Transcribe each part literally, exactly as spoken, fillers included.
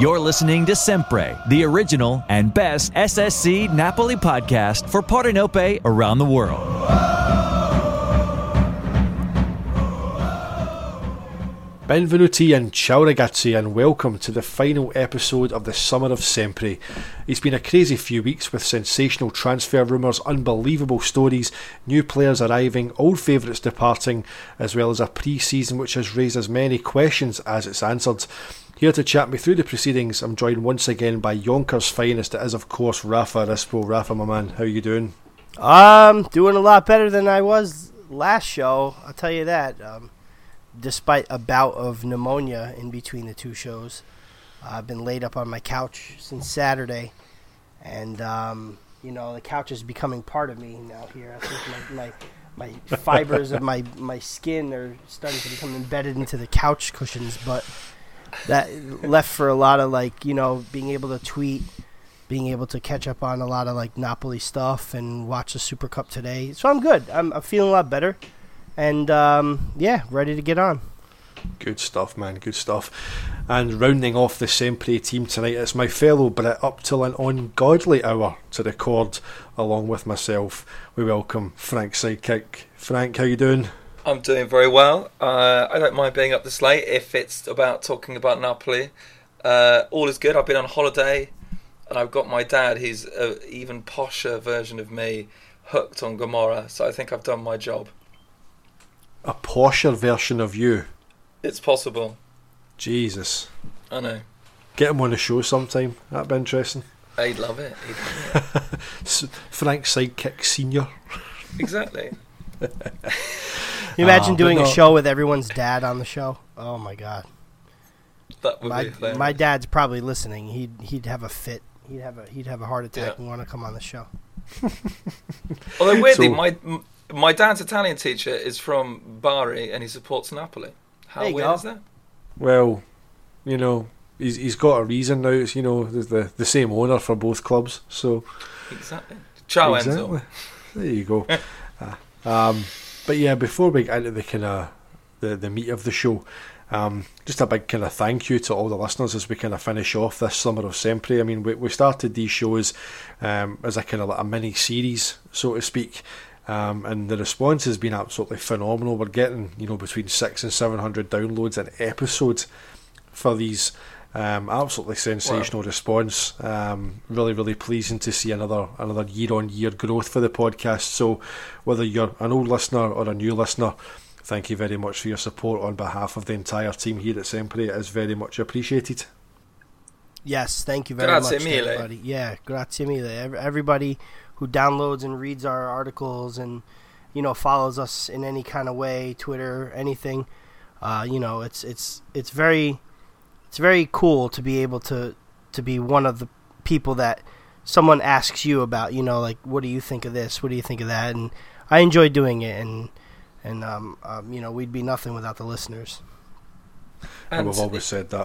You're listening to Sempre, the original and best S S C Napoli podcast for Partenope around the world. Benvenuti and ciao ragazzi, and welcome to the final episode of the Summer of Sempre. It's been a crazy few weeks with sensational transfer rumours, unbelievable stories, new players arriving, old favourites departing, as well as a pre-season which has raised as many questions as it's answered. Here to chat me through the proceedings, I'm joined once again by Yonkers' finest. It is of course Rafa Rispo. Rafa, my man, how you doing? Um, doing a lot better than I was last show, I'll tell you that. Um, despite a bout of pneumonia in between the two shows. Uh, I've been laid up on my couch since Saturday, and, um, you know, the couch is becoming part of me now here. I think my, my, my fibers of my, my skin are starting to become embedded into the couch cushions, but that left for a lot of, like, you know, being able to tweet, being able to catch up on a lot of, like, Napoli stuff and watch the Super Cup today. So I'm good. I'm, I'm feeling a lot better. And, um, yeah, ready to get on. Good stuff, man, good stuff. And rounding off the Sempre team tonight, it's my fellow Brit up till an ungodly hour to record along with myself. We welcome Frank Sidekick. Frank, how you doing? I'm doing very well. Uh, I don't mind being up this late if it's about talking about Napoli. Uh, all is good. I've been on holiday, and I've got my dad, who's an even posher version of me, hooked on Gomorrah, so I think I've done my job. A posher version of you? It's possible. Jesus. I know. Get him on the show sometime. That'd be interesting. He'd love it. He'd love it. Frank Sidekick Senior. Exactly. Can you imagine uh, doing no. a show with everyone's dad on the show? Oh, my God. That would my, be hilarious. My dad's probably listening. He'd he'd have a fit. He'd have a he'd have a heart attack Yeah. and want to come on the show. Although weirdly, So- my my dad's Italian teacher is from Bari and he supports Napoli. How There you weird go. is that? Well, you know, he's he's got a reason now. It's, you know, there's the, the same owner for both clubs. So Exactly. Ciao, exactly. Enzo. There you go. uh, um, but yeah, before we get into the kind of the, the meat of the show, um, just a big kind of thank you to all the listeners as we kind of finish off this Summer of Sempre. I mean, we we started these shows um, as a kind of like a mini series, so to speak. Um, and the response has been absolutely phenomenal. We're getting, you know, between six and seven hundred downloads an episode for these. Um, absolutely sensational wow. response. Um, really, really pleasing to see another another year on year growth for the podcast. So, whether you're an old listener or a new listener, thank you very much for your support on behalf of the entire team here at Sempre. It is very much appreciated. Yes, thank you very Grazie much, to mille. everybody. Yeah, grazie mille. Ev- Everybody who downloads and reads our articles and, you know, follows us in any kind of way, Twitter, anything. Uh, you know, it's it's it's very it's very cool to be able to to be one of the people that someone asks you about. You know, like, what do you think of this? What do you think of that? And I enjoy doing it, and and um, um you know, we'd be nothing without the listeners. And we've always said that.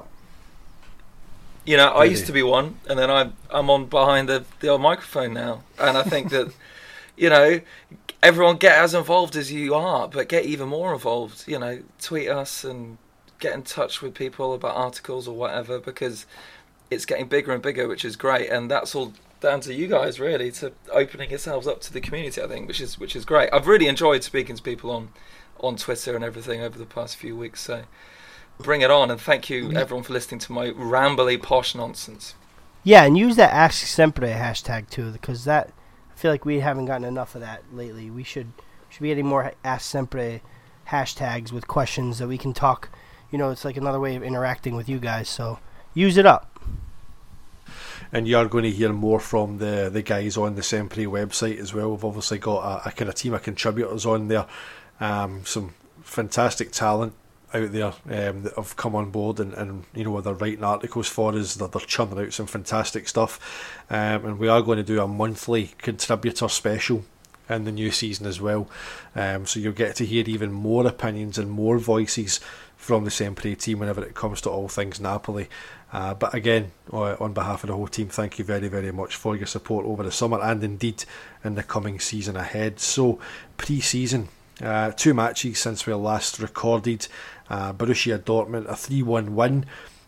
You know, I Really? used to be one, and then I'm I'm on behind the, the old microphone now, and I think that, you know, everyone get as involved as you are, but get even more involved. You know, tweet us and get in touch with people about articles or whatever, because it's getting bigger and bigger, which is great, and that's all down to you guys really, to opening yourselves up to the community. I think, which is which is great. I've really enjoyed speaking to people on on Twitter and everything over the past few weeks. So. Bring it on, and thank you everyone for listening to my rambly posh nonsense. Yeah, and use that Ask Sempre hashtag too, because that I feel like we haven't gotten enough of that lately. We should should be getting more Ask Sempre hashtags with questions that we can talk. You know, it's like another way of interacting with you guys. So use it up. And you are going to hear more from the, the guys on the Sempre website as well. We've obviously got a, a kind of team of contributors on there, um, some fantastic talent out there um, that have come on board, and, and you know, they're writing articles for us. They're, they're churning out some fantastic stuff, um, and we are going to do a monthly contributor special in the new season as well. Um, so you'll get to hear even more opinions and more voices from the Sempre team whenever it comes to all things Napoli. Uh, but again, on behalf of the whole team, thank you very, very much for your support over the summer and indeed in the coming season ahead. So, pre-season, uh, two matches since we last recorded. Uh, Borussia Dortmund, a three one win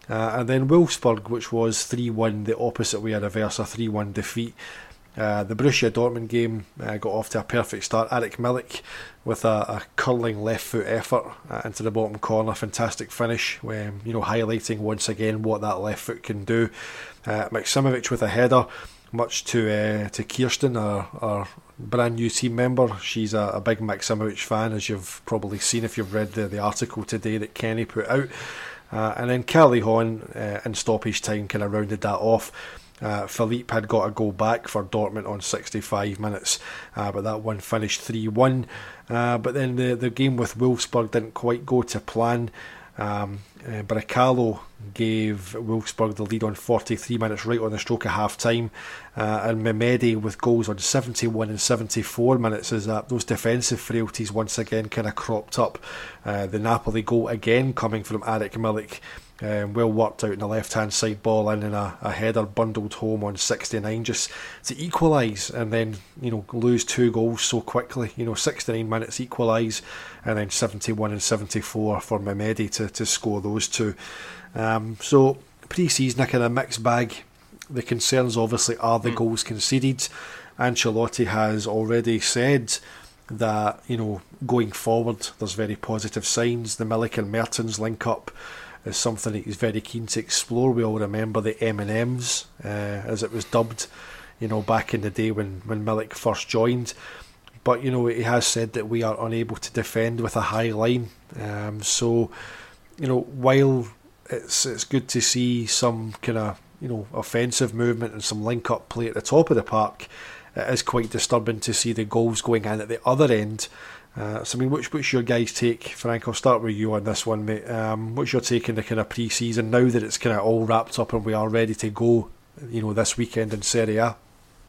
Uh, and then Wolfsburg, which was three one, the opposite way of reverse, a three one defeat. Uh, the Borussia Dortmund game uh, got off to a perfect start. Eric Milik with a, a curling left foot effort uh, into the bottom corner, fantastic finish. When, you know, highlighting once again what that left foot can do. Uh, Maksimovic with a header, much to uh, to Kirsten, our, our brand new team member. She's a, a big Maksimovic fan, as you've probably seen if you've read the, the article today that Kenny put out. Uh, and then Carly Horn uh, in stoppage time kind of rounded that off. Uh, Philippe had got a goal back for Dortmund on sixty-five minutes, uh, but that one finished three one. Uh, but then the, the game with Wolfsburg didn't quite go to plan. Um, uh, Bracalo gave Wolfsburg the lead on forty-three minutes, right on the stroke of half time, uh, and Mehmedi with goals on seventy-one and seventy-four minutes as uh, those defensive frailties once again kind of cropped up. Uh, the Napoli goal again coming from Eric Milik. Um, well worked out in the left hand side ball in, and a, a header bundled home on sixty-nine just to equalise, and then, you know, lose two goals so quickly. You know, sixty-nine minutes equalise, and then seventy-one and seventy-four for Mehmedi to, to score those two. Um, so pre-season a kind of mixed bag. The concerns obviously are the mm. goals conceded. Ancelotti has already said that, you know, going forward there's very positive signs. The Milik and Mertens link up is something that he's very keen to explore. We all remember the M and M's, uh, as it was dubbed, you know, back in the day when, when Milik first joined. But, you know, he has said that we are unable to defend with a high line. Um, so, you know, while it's it's good to see some kind of, you know, offensive movement and some link-up play at the top of the park, it is quite disturbing to see the goals going in at the other end. Uh, so, I mean, which, what's your guys' take? Frank, I'll start with you on this one, mate. Um, what's your take in the kind of pre-season now that it's kind of all wrapped up and we are ready to go, you know, this weekend in Serie A?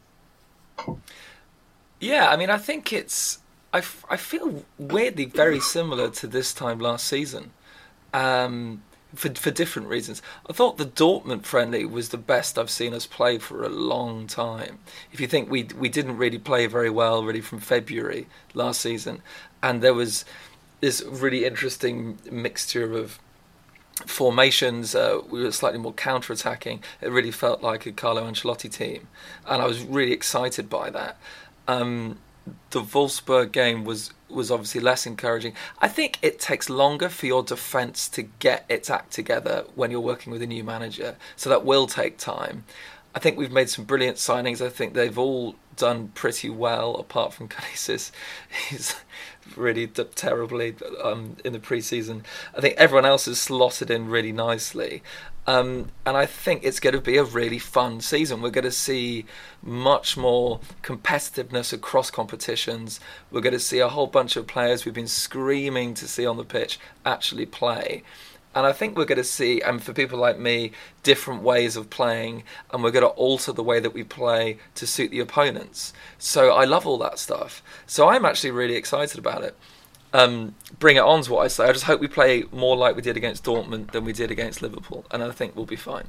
Yeah, I mean, I think it's... I, f- I feel weirdly very similar to this time last season, um, for for different reasons. I thought the Dortmund friendly was the best I've seen us play for a long time. If you think we we didn't really play very well really from February last season, and there was this really interesting mixture of formations. Uh, we were slightly more counter-attacking. It really felt like a Carlo Ancelotti team, and I was really excited by that. Um, the Wolfsburg game was was obviously less encouraging. I think it takes longer for your defence to get its act together when you're working with a new manager, so that will take time. I think we've made some brilliant signings. I think they've all done pretty well, apart from Canisius. He's really d- terribly um, in the pre-season. I think everyone else has slotted in really nicely. Um, and I think it's going to be a really fun season. We're going to see much more competitiveness across competitions. We're going to see a whole bunch of players we've been screaming to see on the pitch actually play. And I think we're going to see, and for people like me, different ways of playing, and we're going to alter the way that we play to suit the opponents. So I love all that stuff. So I'm actually really excited about it. Um, bring it on is what I say. I just hope we play more like we did against Dortmund than we did against Liverpool, and I think we'll be fine.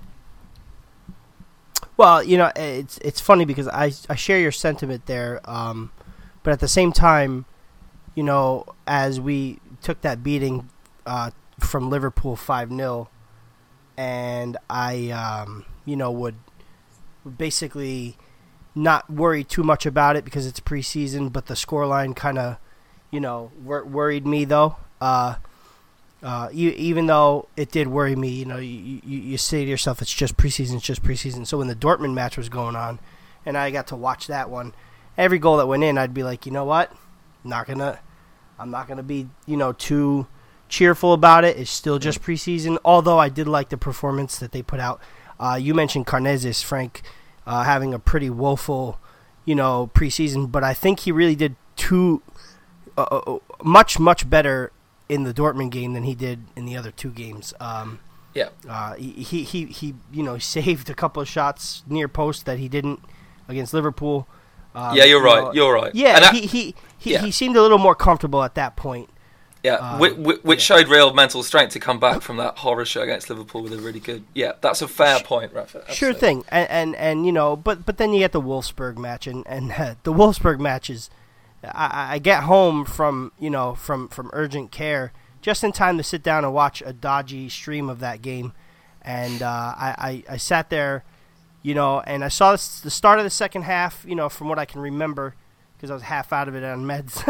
Well, you know, it's it's funny because I, I share your sentiment there, um, but at the same time, you know, as we took that beating uh, from Liverpool five nil, and I, um, you know, would basically not worry too much about it because it's preseason, but the scoreline kind of, you know, wor- worried me though. Uh, uh, you, even though it did worry me, you know, you, you you say to yourself, it's just preseason, it's just preseason. So when the Dortmund match was going on, and I got to watch that one, every goal that went in, I'd be like, you know what, not gonna, I'm not gonna be, you know, too cheerful about it. It's still just preseason. Although I did like the performance that they put out. Uh, you mentioned Karnezis, Frank, uh, having a pretty woeful, you know, preseason, but I think he really did two. Uh, much, much better in the Dortmund game than he did in the other two games. Um, yeah. Uh, he, he, he, you know, saved a couple of shots near post that he didn't against Liverpool. Um, yeah, you're you right. know, You're right. Yeah, and he, he, he, yeah. he seemed a little more comfortable at that point. Yeah, um, which, which yeah. showed real mental strength to come back from that horror show against Liverpool with a really good. Yeah, that's a fair point, Rafa. Sure thing. And, and, and, you know, but, but then you get the Wolfsburg match, and, and uh, the Wolfsburg match is. I, I get home from, you know, from, from urgent care just in time to sit down and watch a dodgy stream of that game. and uh, I, I I sat there, you know, and I saw this, the start of the second half, you know, from what I can remember, because I was half out of it on meds.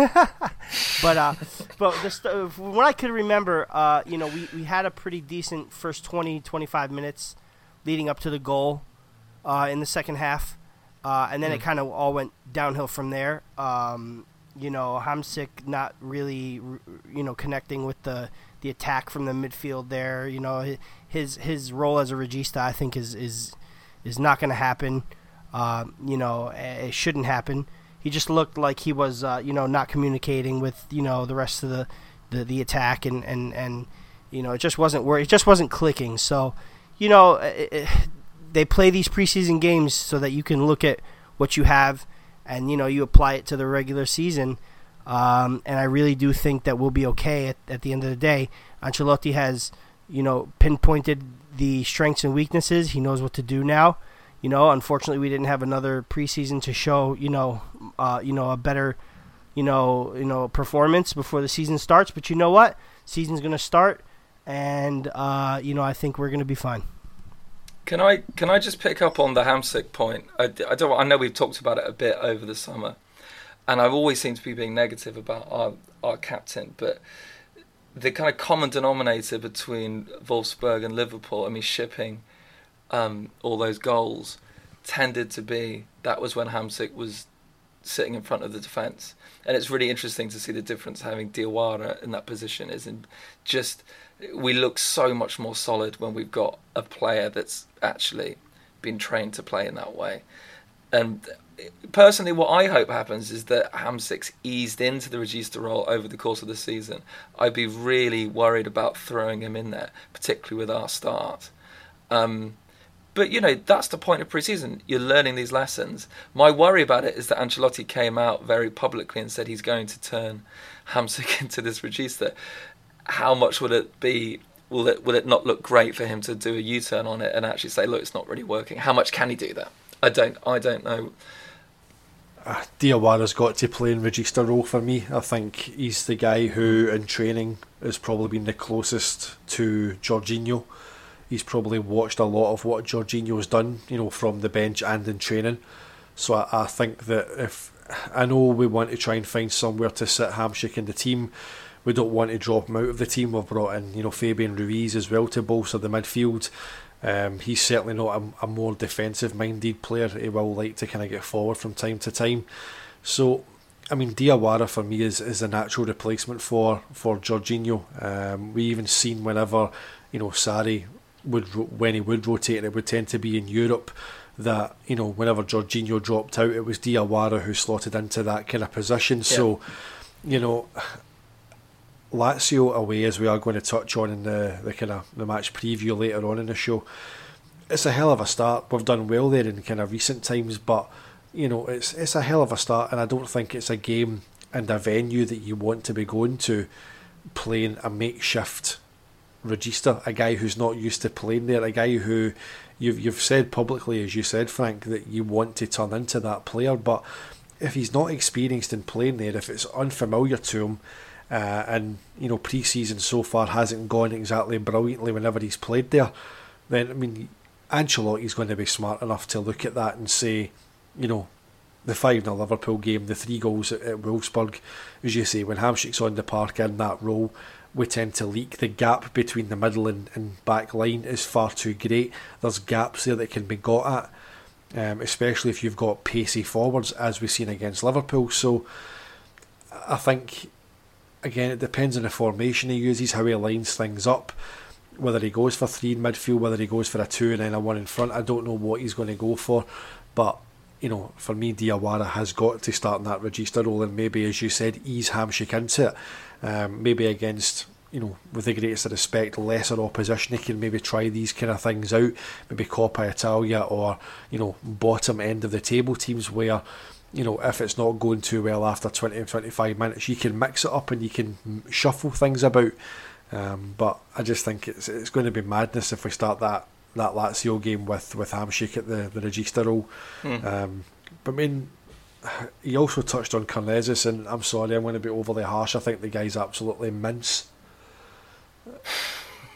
but uh, but the st- from what I could remember, uh, you know, we, we had a pretty decent first twenty, twenty-five minutes leading up to the goal uh, in the second half. Uh, and then mm. it kind of all went downhill from there. Um, you know, Hamsik not really, you know, connecting with the, the attack from the midfield there. You know, his his role as a regista, I think, is is is not going to happen. Uh, you know, it shouldn't happen. He just looked like he was, uh, you know, not communicating with, you know, the rest of the, the, the attack, and, and, and, you know, it just wasn't wor- it just wasn't clicking. So, you know, it, it, they play these preseason games so that you can look at what you have, and, you know, you apply it to the regular season. Um, and I really do think that we'll be okay at, at the end of the day. Ancelotti has, you know, pinpointed the strengths and weaknesses. He knows what to do now. You know, unfortunately, we didn't have another preseason to show, you know, uh, you know, a better, you know, you know, performance before the season starts. But you know what? Season's going to start, and uh, you know, I think we're going to be fine. Can I can I just pick up on the Hamsik point? I, I don't. I know we've talked about it a bit over the summer, and I've always seemed to be being negative about our our captain, but the kind of common denominator between Wolfsburg and Liverpool, I mean, shipping um, all those goals, tended to be that was when Hamsik was sitting in front of the defence. And it's really interesting to see the difference having Diawara in that position is in just, we look so much more solid when we've got a player that's actually been trained to play in that way. And personally, what I hope happens is that Hamsik's eased into the Regista role over the course of the season. I'd be really worried about throwing him in there, particularly with our start. Um, but, you know, that's the point of pre-season. You're learning these lessons. My worry about it is that Ancelotti came out very publicly and said he's going to turn Hamsik into this Regista. How much would it be? Will it, will it not look great for him to do a U-turn on it and actually say, look, it's not really working? How much can he do that? I don't I don't know. Uh, Diawara's got to play in Regista role for me. I think he's the guy who in training has probably been the closest to Jorginho. He's probably watched a lot of what Jorginho's done, you know, from the bench and in training. So I, I think that if I know we want to try and find somewhere to sit Hamsik in the team, we don't want to drop him out of the team. We've brought in, you know, Fabian Ruiz as well to bolster the midfield. Um, he's certainly not a, a more defensive-minded player. He will like to kind of get forward from time to time. So, I mean, Diawara for me is, is a natural replacement for for Jorginho. Um, we even seen whenever, you know, Sarri would when he would rotate, it would tend to be in Europe. That, you know, whenever Jorginho dropped out, it was Diawara who slotted into that kind of position. Yeah. So, you know, Lazio away, as we are going to touch on in the, the kind of the match preview later on in the show, it's a hell of a start. We've done well there in kind of recent times, but you know, it's it's a hell of a start, and I don't think it's a game and a venue that you want to be going to playing a makeshift Regista, a guy who's not used to playing there, a guy who you've you've said publicly, as you said, Frank, that you want to turn into that player, but if he's not experienced in playing there, if it's unfamiliar to him. Uh, and you know, pre-season so far hasn't gone exactly brilliantly whenever he's played there, then I mean, Ancelotti's going to be smart enough to look at that and say, you know, the five nil Liverpool game, the three goals at, at Wolfsburg, as you say, when Hamsik's on the park in that role, we tend to leak. The gap between the middle and, and back line is far too great. There's gaps there that can be got at, um, especially if you've got pacey forwards, as we've seen against Liverpool. So I think, again, it depends on the formation he uses, how he lines things up, whether he goes for three in midfield, whether he goes for a two and then a one in front. I don't know what he's going to go for, but you know, for me, Diawara has got to start in that Regista role and maybe, as you said, ease Hamsik into it. Um, maybe against, you know, with the greatest of respect, lesser opposition, he can maybe try these kind of things out, maybe Coppa Italia or, you know, bottom end of the table teams where, you know, if it's not going too well after twenty and twenty-five minutes, you can mix it up and you can shuffle things about. Um, but I just think it's it's going to be madness if we start that, that Lazio game with, with Hamsik at the, the Regista role. Mm. Um, but I mean, he also touched on Karnezis, and I'm sorry, I'm going to be overly harsh. I think the guy's absolutely mince.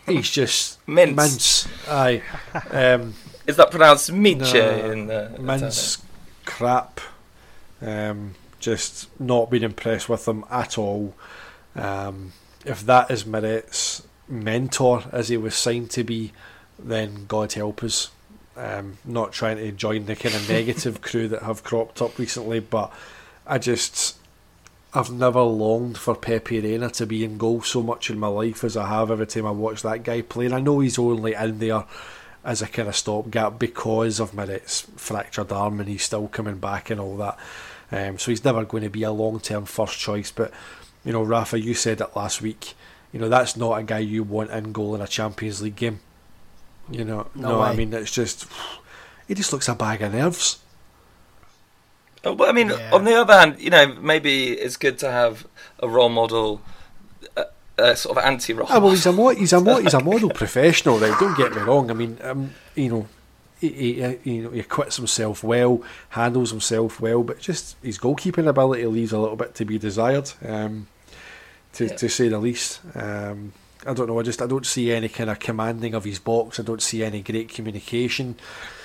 he's just mince. mince. Aye. Um, Is that pronounced mince no, in uh, mince crap. Um, just not been impressed with him at all. Um, if that is Miret's mentor, as he was signed to be, then God help us. Um, not trying to join the kind of negative crew that have cropped up recently, but I just, I've never longed for Pepe Reina to be in goal so much in my life as I have every time I watch that guy play. And I know he's only in there as a kind of stopgap because of Miret's fractured arm and he's still coming back and all that. Um, so he's never going to be a long-term first choice. But, you know, Rafa, you said it last week, you know, that's not a guy you want in goal in a Champions League game. You know, no, no way. I mean, it's just, he just looks a bag of nerves. Oh, but I mean, Yeah. on the other hand, you know, maybe it's good to have a role model, a, a sort of anti-role. Ah, well, he's a mo- he's a mo- he's a model professional, right? Don't get me wrong. I mean, um, you know, he, he, he, you know, he acquits himself well, handles himself well, but just his goalkeeping ability leaves a little bit to be desired, um, to Yeah. to say the least. Um, I don't know. I just I don't see any kind of commanding of his box. I don't see any great communication.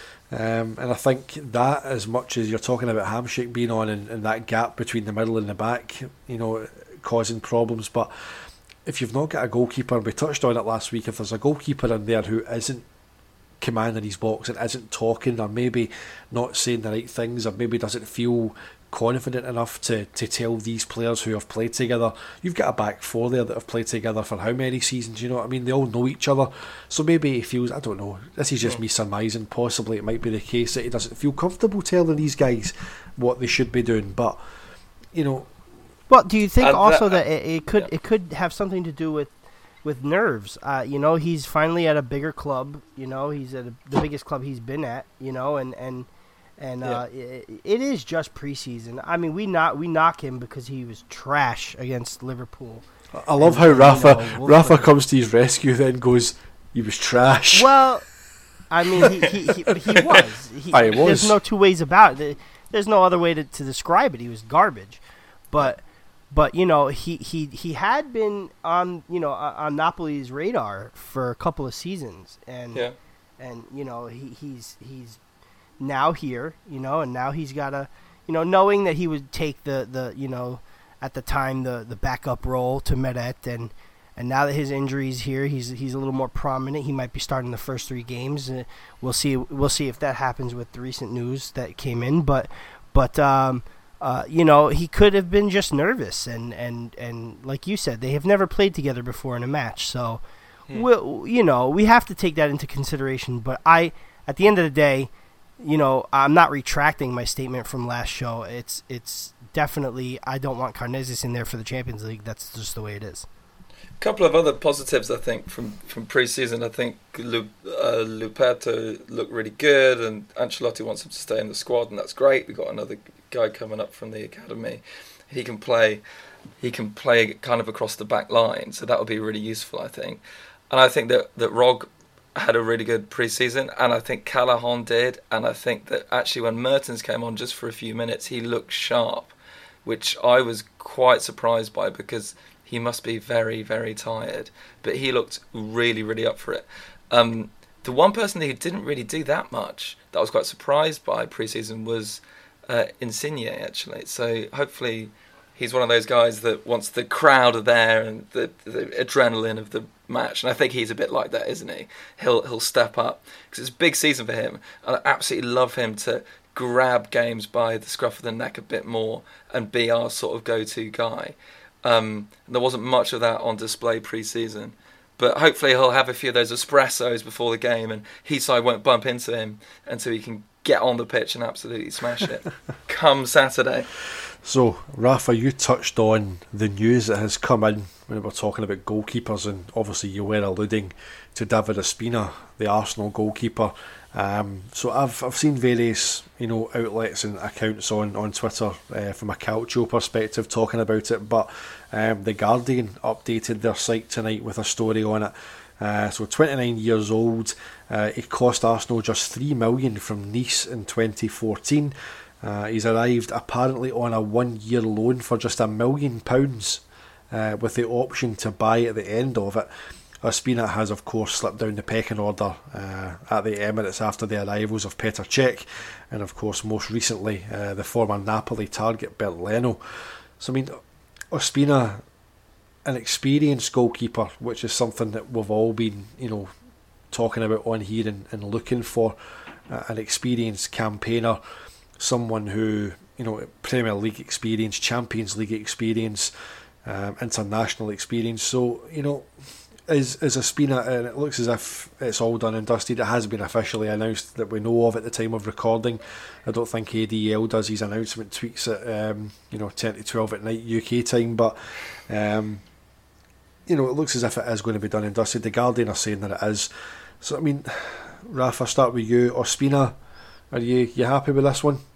Um, and I think that, as much as you're talking about Hamsik being on and, and that gap between the middle and the back, you know, causing problems. But if you've not got a goalkeeper, and we touched on it last week, if there's a goalkeeper in there who isn't commanding his box and isn't talking, or maybe not saying the right things, or maybe doesn't feel confident enough to, to tell these players who have played together, you've got a back four there that have played together for how many seasons, you know what I mean? They all know each other, so maybe he feels, I don't know, this is just yeah. me surmising, possibly it might be the case that he doesn't feel comfortable telling these guys what they should be doing. But, you know, well, do you think uh, also that, that it, it could yeah. it could have something to do with with nerves? Uh, you know, he's finally at a bigger club. You know, he's at a, the biggest club he's been at. You know, and and and uh, yeah. it, it is just preseason. I mean, we not we knock him because he was trash against Liverpool. I love and, how Rafa you know, Rafa comes to his rescue, then goes, "He was trash." Well, I mean, he he, he, but he was. He, I was. There's no two ways about it. There's no other way to, to describe it. He was garbage, but. But you know he, he, he had been on you know on Napoli's radar for a couple of seasons, and yeah. and you know he, he's he's now here, you know, and now he's got a you know knowing that he would take the, the you know at the time the, the backup role to Meret, and and now that his injury's here, he's he's a little more prominent. He might be starting the first three games. Uh, we'll see we'll see if that happens with the recent news that came in, but but. Um, Uh, you know, he could have been just nervous, and, and, and like you said, they have never played together before in a match, so hmm. we'll, you know, we have to take that into consideration. But I, at the end of the day, you know, I'm not retracting my statement from last show. It's it's definitely, I don't want Karnezis in there for the Champions League. That's just the way it is. A couple of other positives, I think, from, from pre-season. I think Lu, uh, Luperto looked really good, and Ancelotti wants him to stay in the squad, and that's great. We've got another guy coming up from the academy. He can play, he can play kind of across the back line, so that would be really useful, I think. And I think that that Rog had a really good pre-season, and I think Callahan did, and I think that actually when Mertens came on just for a few minutes, he looked sharp, which I was quite surprised by because he must be very, very tired. But he looked really, really up for it. Um, the one person who didn't really do that much, that I was quite surprised by pre-season, was uh, Insigne, actually. So hopefully he's one of those guys that once the crowd are there and the, the adrenaline of the match, and I think he's a bit like that, isn't he? He'll he'll step up, because it's a big season for him. And I absolutely love him to grab games by the scruff of the neck a bit more and be our sort of go-to guy. Um, there wasn't much of that on display pre-season, but hopefully he'll have a few of those espressos before the game, and Hisai won't bump into him until he can get on the pitch and absolutely smash it come Saturday. So, Rafa, you touched on the news that has come in when we're talking about goalkeepers, and obviously you were alluding to David Ospina, the Arsenal goalkeeper. Um, so I've I've seen various you know outlets and accounts on on Twitter uh, from a Calcio perspective talking about it, but um, the Guardian updated their site tonight with a story on it. Uh, so twenty-nine years old, uh, he cost Arsenal just three million from Nice in twenty fourteen. Uh, he's arrived apparently on a one-year loan for just a million pounds, uh, with the option to buy at the end of it. Ospina has, of course, slipped down the pecking order uh, at the Emirates after the arrivals of Petr Cech and, of course, most recently, uh, the former Napoli target Bernd Leno. So, I mean, Ospina, an experienced goalkeeper, which is something that we've all been, you know, talking about on here and, and looking for, uh, an experienced campaigner, someone who, you know, Premier League experience, Champions League experience, um, international experience. So, you know, is is Ospina, and it looks as if it's all done and dusted. It has been officially announced that we know of at the time of recording. I don't think A D L does his announcement tweets at um, you know ten to twelve at night U K time, but um, you know, it looks as if it is going to be done and dusted. The Guardian are saying that it is. So I mean, Raf, I'll start with you. Ospina, are you you happy with this one?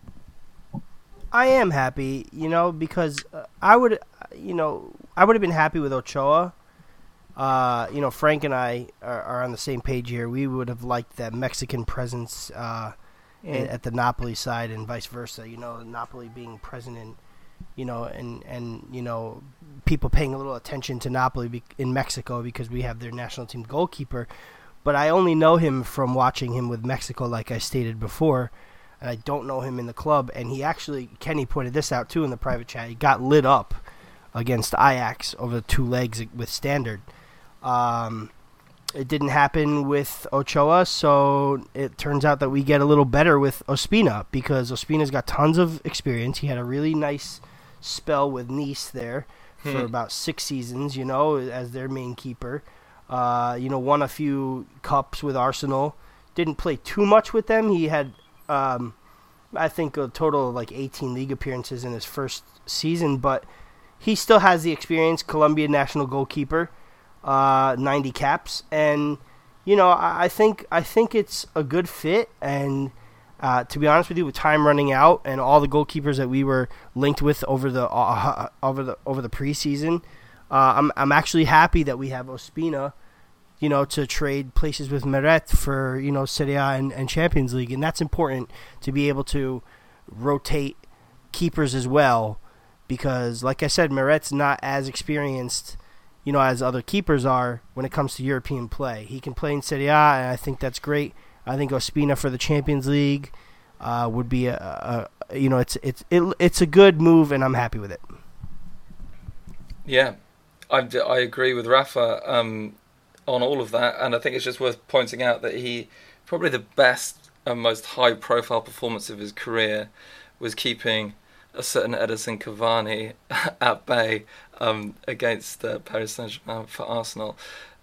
I am happy, you know, because uh, I would, you know, I would have been happy with Ochoa. Uh, you know, Frank and I are, are on the same page here. We would have liked that Mexican presence uh, mm. at, at the Napoli side and vice versa. You know, Napoli being present in, you know, and, and you know, people paying a little attention to Napoli be- in Mexico because we have their national team goalkeeper. But I only know him from watching him with Mexico, like I stated before, and I don't know him in the club. And he actually, Kenny pointed this out too in the private chat, he got lit up against Ajax over the two legs with Standard. Um, it didn't happen with Ochoa, so it turns out that we get a little better with Ospina because Ospina's got tons of experience. He had a really nice spell with Nice there hmm. for about six seasons, you know, as their main keeper. Uh, you know, won a few cups with Arsenal. Didn't play too much with them. He had, um, I think, a total of like eighteen league appearances in his first season, but he still has the experience. Colombian national goalkeeper. Uh, ninety caps, and you know, I, I think I think it's a good fit. And uh, to be honest with you, with time running out and all the goalkeepers that we were linked with over the uh, over the over the preseason, uh, I'm I'm actually happy that we have Ospina, you know, to trade places with Meret for, you know, Serie A and, and Champions League, and that's important to be able to rotate keepers as well, because like I said, Meret's not as experienced, you know, as other keepers are when it comes to European play. He can play in Serie A, and I think that's great. I think Ospina for the Champions League uh, would be a, a, a, you know, it's it's it, it's a good move, and I'm happy with it. Yeah, I, I agree with Rafa um, on all of that, and I think it's just worth pointing out that he probably the best and most high-profile performance of his career was keeping a certain Edison Cavani at bay um, against uh, Paris Saint-Germain for Arsenal.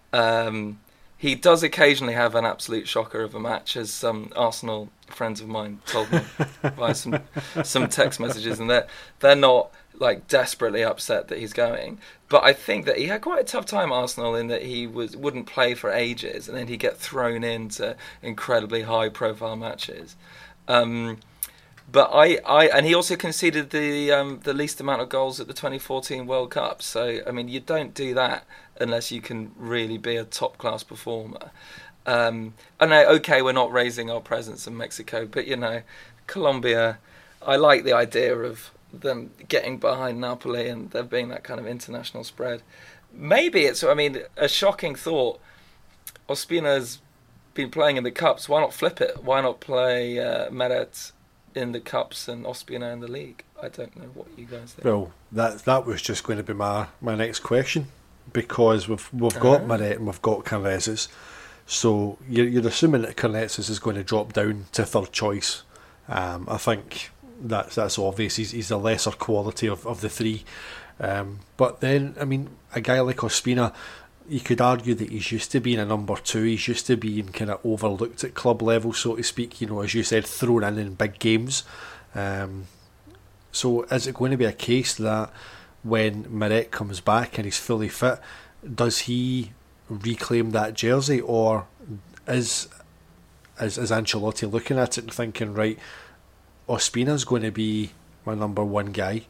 Um, he does occasionally have an absolute shocker of a match, as some Arsenal friends of mine told me by some some text messages, and they're, they're not like desperately upset that he's going. But I think that he had quite a tough time at Arsenal in that he was wouldn't play for ages, and then he'd get thrown into incredibly high-profile matches. Um, But I, I, and he also conceded the um, the least amount of goals at the twenty fourteen World Cup. So, I mean, you don't do that unless you can really be a top-class performer. Um, I know, okay, we're not raising our presence in Mexico, but, you know, Colombia, I like the idea of them getting behind Napoli and there being that kind of international spread. Maybe it's, I mean, a shocking thought. Ospina's been playing in the Cups. Why not flip it? Why not play uh, Meret in the Cups and Ospina in the league? I don't know what you guys think. Well, that that was just going to be my, my next question, because we've we've got uh-huh. Meret and we've got Carneses, so you're, you're assuming that Carneses is going to drop down to third choice. Um, I think that's that's obvious. He's he's the lesser quality of, of the three, um, but then I mean, a guy like Ospina, you could argue that he's used to being a number two. He's used to being kind of overlooked at club level, so to speak. You know, as you said, thrown in in big games. Um, so is it going to be a case that when Meret comes back and he's fully fit, does he reclaim that jersey, or is is, is Ancelotti looking at it and thinking, right, Ospina's going to be my number one guy,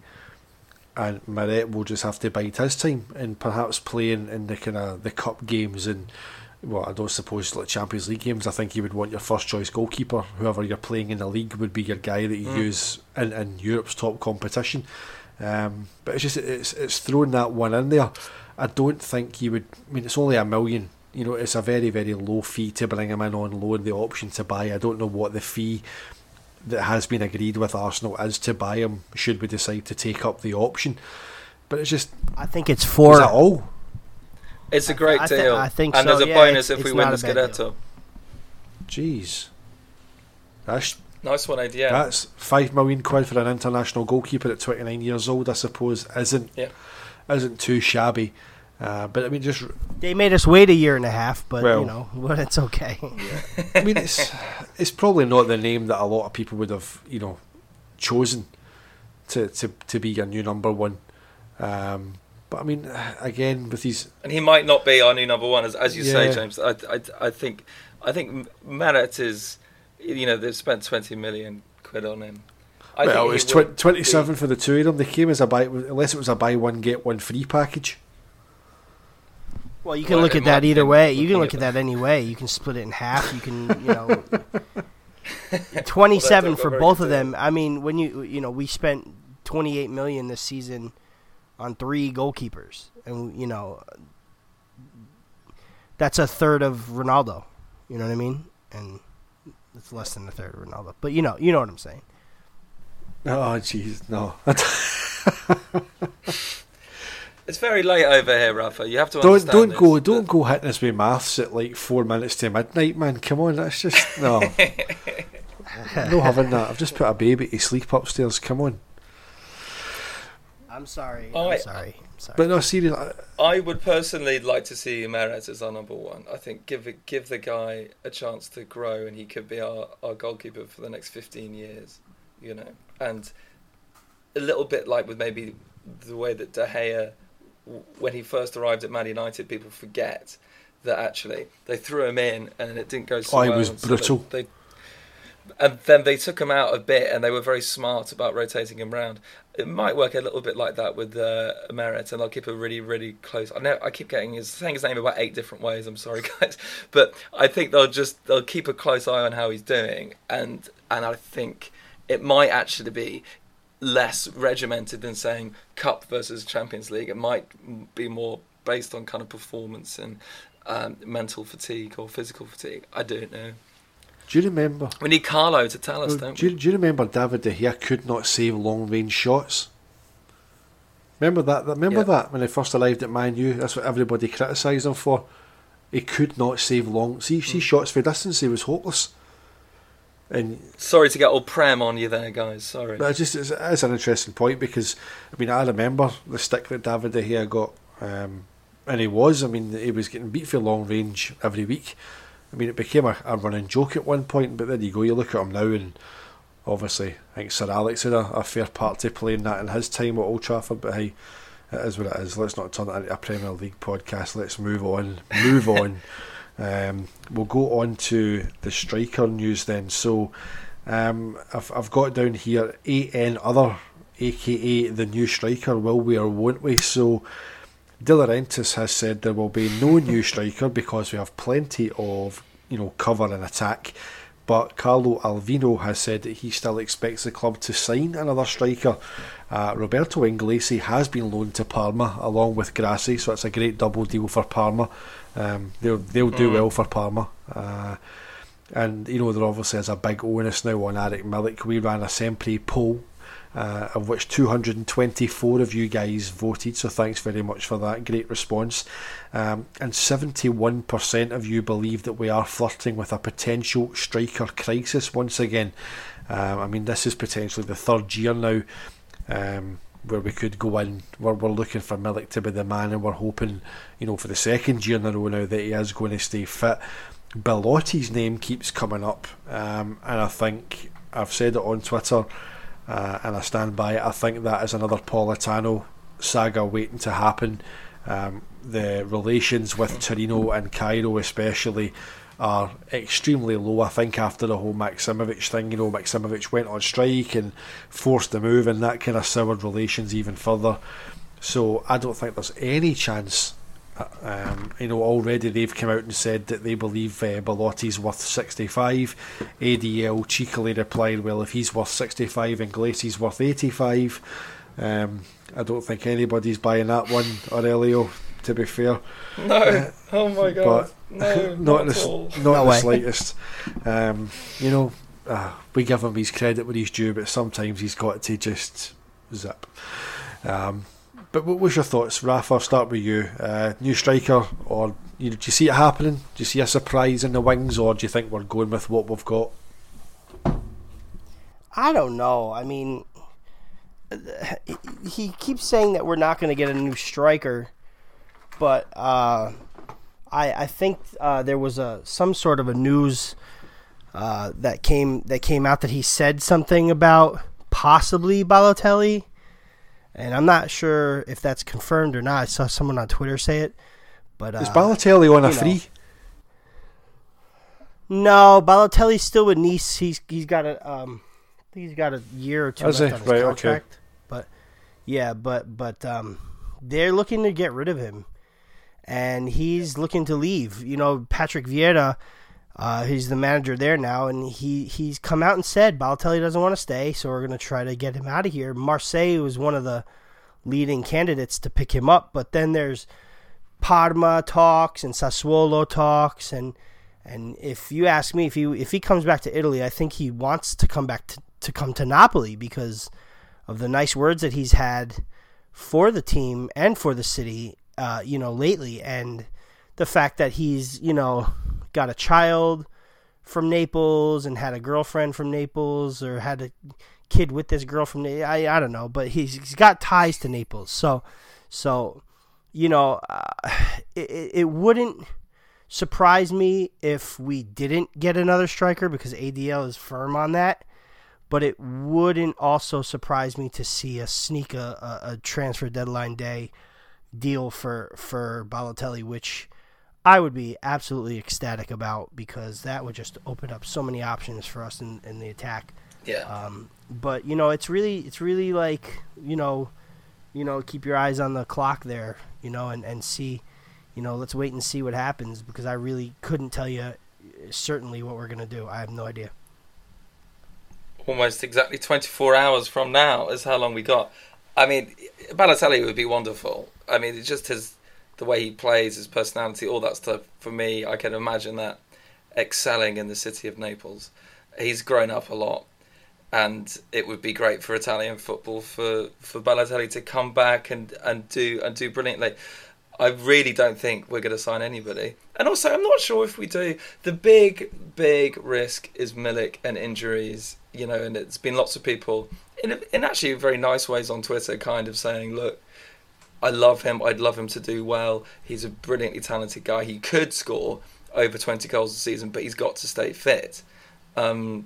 and Meret will just have to bide his time and perhaps play in, in the kind of the cup games and, well, I don't suppose like Champions League games. I think you would want your first choice goalkeeper, whoever you're playing in the league, would be your guy that you mm. use in, in Europe's top competition. Um, but it's just it's it's throwing that one in there. I don't think you would. I mean, it's only a million. You know, it's a very, very low fee to bring him in on loan. The option to buy. I don't know what the fee that has been agreed with Arsenal is to buy him. Should we decide to take up the option? But it's just. I think it's four. Is that all? It's a great I th- deal. I think and so, there's a yeah, bonus it's- if we it's win not the a bad Scudetto. deal. Jeez, that's Nice one, Ed. Yeah. that's five million quid for an international goalkeeper at twenty nine years old. I suppose isn't Yeah. isn't too shabby. Uh, but I mean, just They made us wait a year and a half, but Well- you know, but it's okay. I mean, it's it's probably not the name that a lot of people would have, you know, chosen to to, to be your new number one. Um, but I mean, again, with these, And he might not be our new number one, as as you say, Yeah. James. I, I, I think I think Maret is, you know, they've spent twenty million quid on him. I well, it think was he would tw- twenty-seven be- for the two of them. They came as a buy, unless it was a buy one get one free package. Well, you can Well, look it at that might either be way. You looking can look at at that any way. You can split it in half. You can, you know, twenty-seven Well, that's a for very both good of deal. them. I mean, when you, you know, we spent twenty-eight million this season on three goalkeepers, and you know, that's a third of Ronaldo. You know what I mean? And it's less than a third of Ronaldo. But you know, you know what I'm saying. Oh, jeez, no. It's very late over here, Rafa. You have to don't understand don't this, go that- don't go hitting us with maths at like four minutes to midnight, man. Come on, that's just no. No having that. I've just put a baby to sleep upstairs. Come on. I'm sorry. Oh, I'm wait. sorry. I'm sorry. But no, seriously. I would personally like to see Maret as our number one. I think give it, give the guy a chance to grow, and he could be our, our goalkeeper for the next fifteen years. You know, and a little bit like with maybe the way that De Gea, w- when he first arrived at Man United, people forget that actually they threw him in and it didn't go so Oh, he well. was and so brutal. They, and then they took him out a bit, and they were very smart about rotating him round. It might work a little bit like that with uh, Meret, and they'll keep a really, really close. I know I keep getting his saying his name about eight different ways. I'm sorry, guys, but I think they'll just they'll keep a close eye on how he's doing, and and I think it might actually be less regimented than saying Cup versus Champions League. It might be more based on kind of performance and um, mental fatigue or physical fatigue. I don't know. Do you remember? We need Carlo to tell us, Well, don't do, we? you, do you remember David De Gea could not save long range shots? Remember that? that remember Yeah. that when he first arrived at Man U? That's what everybody criticised him for. He could not save long. See, see Mm. shots for distance. He was hopeless. And Sorry to get all prem on you there, guys. Sorry. but it's just it's, it's an interesting point because I mean I remember the stick that David De Gea got, um, and he was. I mean he was getting beat for long range every week. I mean it became a, a running joke at one point. But there you go. You look at him now, and obviously I think Sir Alex had a, a fair part to play in that in his time at Old Trafford. But hey, it is what it is. Let's not turn it into a Premier League podcast. Let's move on. Move on. Um, we'll go on to the striker news then. So um, I've, I've got down here A N Other, aka the new striker, will we or won't we? So De Laurentiis has said there will be no new striker because we have plenty of you know cover and attack. But Carlo Alvino has said that he still expects the club to sign another striker. Uh, Roberto Inglesi has been loaned to Parma along with Grassi, so it's a great double deal for Parma. Um, they'll they'll do Mm. well for Parma. Uh, and you know there obviously is a big onus now on Eric Milik. We ran a Sempre poll, uh, of which two hundred twenty-four of you guys voted, so thanks very much for that great response. Um, and seventy-one percent of you believe that we are flirting with a potential striker crisis once again. Um, I mean, this is potentially the third year now um, where we could go in. We're, we're looking for Milik to be the man, and we're hoping, you know, for the second year in a row now that he is going to stay fit. Belotti's name keeps coming up, um, and I think I've said it on Twitter, uh, and I stand by it. I think that is another Politano saga waiting to happen. Um, the relations with Torino and Cairo especially are extremely low. I think after the whole Maksimovic thing, you know, Maksimovic went on strike and forced the move, and that kind of soured relations even further. So I don't think there's any chance. Um, you know, already they've come out and said that they believe uh, Belotti's worth sixty-five. A D L cheekily replied, well, if he's worth sixty-five, Inglesi's worth eighty-five. Um, I don't think anybody's buying that one, Aurelio. to be fair. No, uh, oh my god, no, not, not the, at all. Not no the way. slightest. Um, you know, uh, we give him his credit when he's due, but sometimes he's got to just zip. Um, but what was your thoughts, Raph? I'll start with you. Uh, new striker, or you, do you see it happening? Do you see a surprise in the wings, or do you think we're going with what we've got? I don't know. I mean, he keeps saying that we're not going to get a new striker, but uh, I I think uh, there was a some sort of a news uh, that came that came out that he said something about possibly Balotelli, and I'm not sure if that's confirmed or not. I saw someone on Twitter say it, but uh, Is Balotelli on a you know. free? No, Balotelli's still with Nice. He's he's got a um, I think he's got a year or two Is left he? on his Right, okay. contract. But yeah, but but um, they're looking to get rid of him, and he's looking to leave. You know, Patrick Vieira, uh, he's the manager there now, and he he's come out and said Balotelli doesn't want to stay, so we're going to try to get him out of here. Marseille was one of the leading candidates to pick him up, but then there's Parma talks and Sassuolo talks, and and if you ask me, if he if he comes back to Italy, I think he wants to come back to, to come to Napoli because of the nice words that he's had for the team and for the city, uh, you know, lately, and the fact that he's, you know, got a child from Naples and had a girlfriend from Naples, or had a kid with this girl from Naples. I I don't know, but he's he's got ties to Naples, so so you know, uh, it it wouldn't surprise me if we didn't get another striker because A D L is firm on that. But it wouldn't also surprise me to see us sneak a, a, a transfer deadline day deal for, for Balotelli, which I would be absolutely ecstatic about because that would just open up so many options for us in, in the attack. Yeah. Um, but you know, it's really it's really like you know, you know, keep your eyes on the clock there, you know, and, and see, you know, let's wait and see what happens because I really couldn't tell you certainly what we're gonna do. I have no idea. Almost exactly twenty-four hours from now is how long we got. I mean, Balotelli would be wonderful. I mean, it's just his the way he plays, his personality, all that stuff. For me, I can imagine that excelling in the city of Naples. He's grown up a lot, and it would be great for Italian football for, for Balotelli to come back and, and do and do brilliantly. I really don't think we're going to sign anybody. And also, I'm not sure if we do. The big, big risk is Milik and injuries, you know, and it's been lots of people, in, in actually very nice ways on Twitter, kind of saying, look, I love him. I'd love him to do well. He's a brilliantly talented guy. He could score over twenty goals a season, but he's got to stay fit. Um,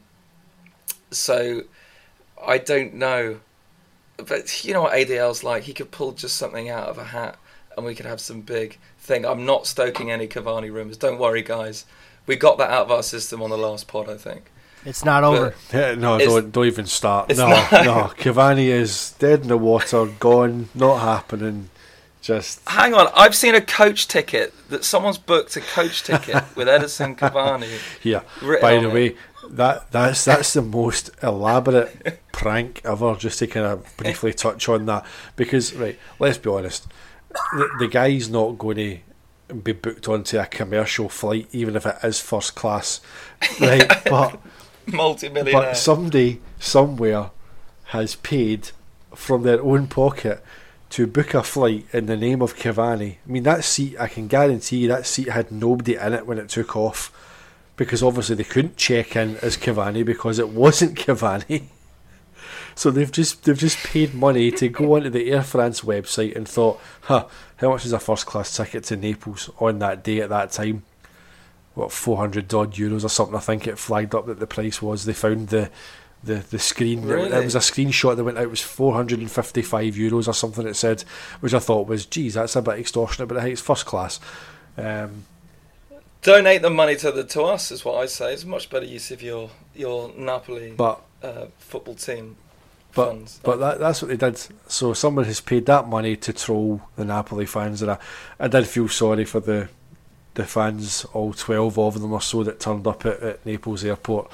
so, I don't know. But you know what A D L's like. He could pull just something out of a hat, and we could have some big thing. I'm not stoking any Cavani rumours. Don't worry, guys. We got that out of our system on the last pod, I think. It's not over. Yeah, no, It's- don't don't even start. it's No, not- no. Cavani is dead in the water, gone, not happening. Just Hang on, I've seen a coach ticket that someone's booked a coach ticket with Edison Cavani. here. written By on the it. way, that that's that's the most elaborate prank ever. Just to kind of briefly touch on that, because right, let's be honest, the, the guy's not going to be booked onto a commercial flight, even if it is first class, right? But Multi-millionaire. but somebody somewhere has paid from their own pocket to book a flight in the name of Cavani. I mean, that seat, I can guarantee you, that seat had nobody in it when it took off, because obviously they couldn't check in as Cavani because it wasn't Cavani. So they've just they've just paid money to go onto the Air France website and thought, huh, how much is a first class ticket to Naples on that day at that time? What, four hundred odd euros or something? I think it flagged up that the price was. They found the the, the screen. Really? It was a screenshot that went out. It was four hundred fifty-five euros or something it said, which I thought was, geez, that's a bit extortionate, but hey, it's first class. Um, Donate the money to the to us is what I say. It's a much better use of your your Napoli but uh, football team But funds. but that, that's what they did. So someone has paid that money to troll the Napoli fans, and I, I did feel sorry for the the fans, all twelve of them or so that turned up at, at Naples airport.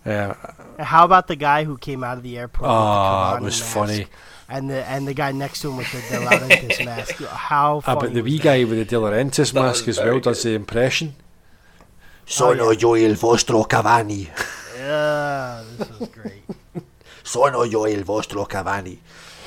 Uh, How about the guy who came out of the airport? Oh, with the Cavani it was mask, funny. And the and the guy next to him with the De Laurentiis mask. How funny Ah, but the was wee that? guy with the De Laurentiis That mask was as well very does good. the impression. Oh, yeah. io il vostro Cavani. Yeah, this was great. Sono io il vostro Cavani.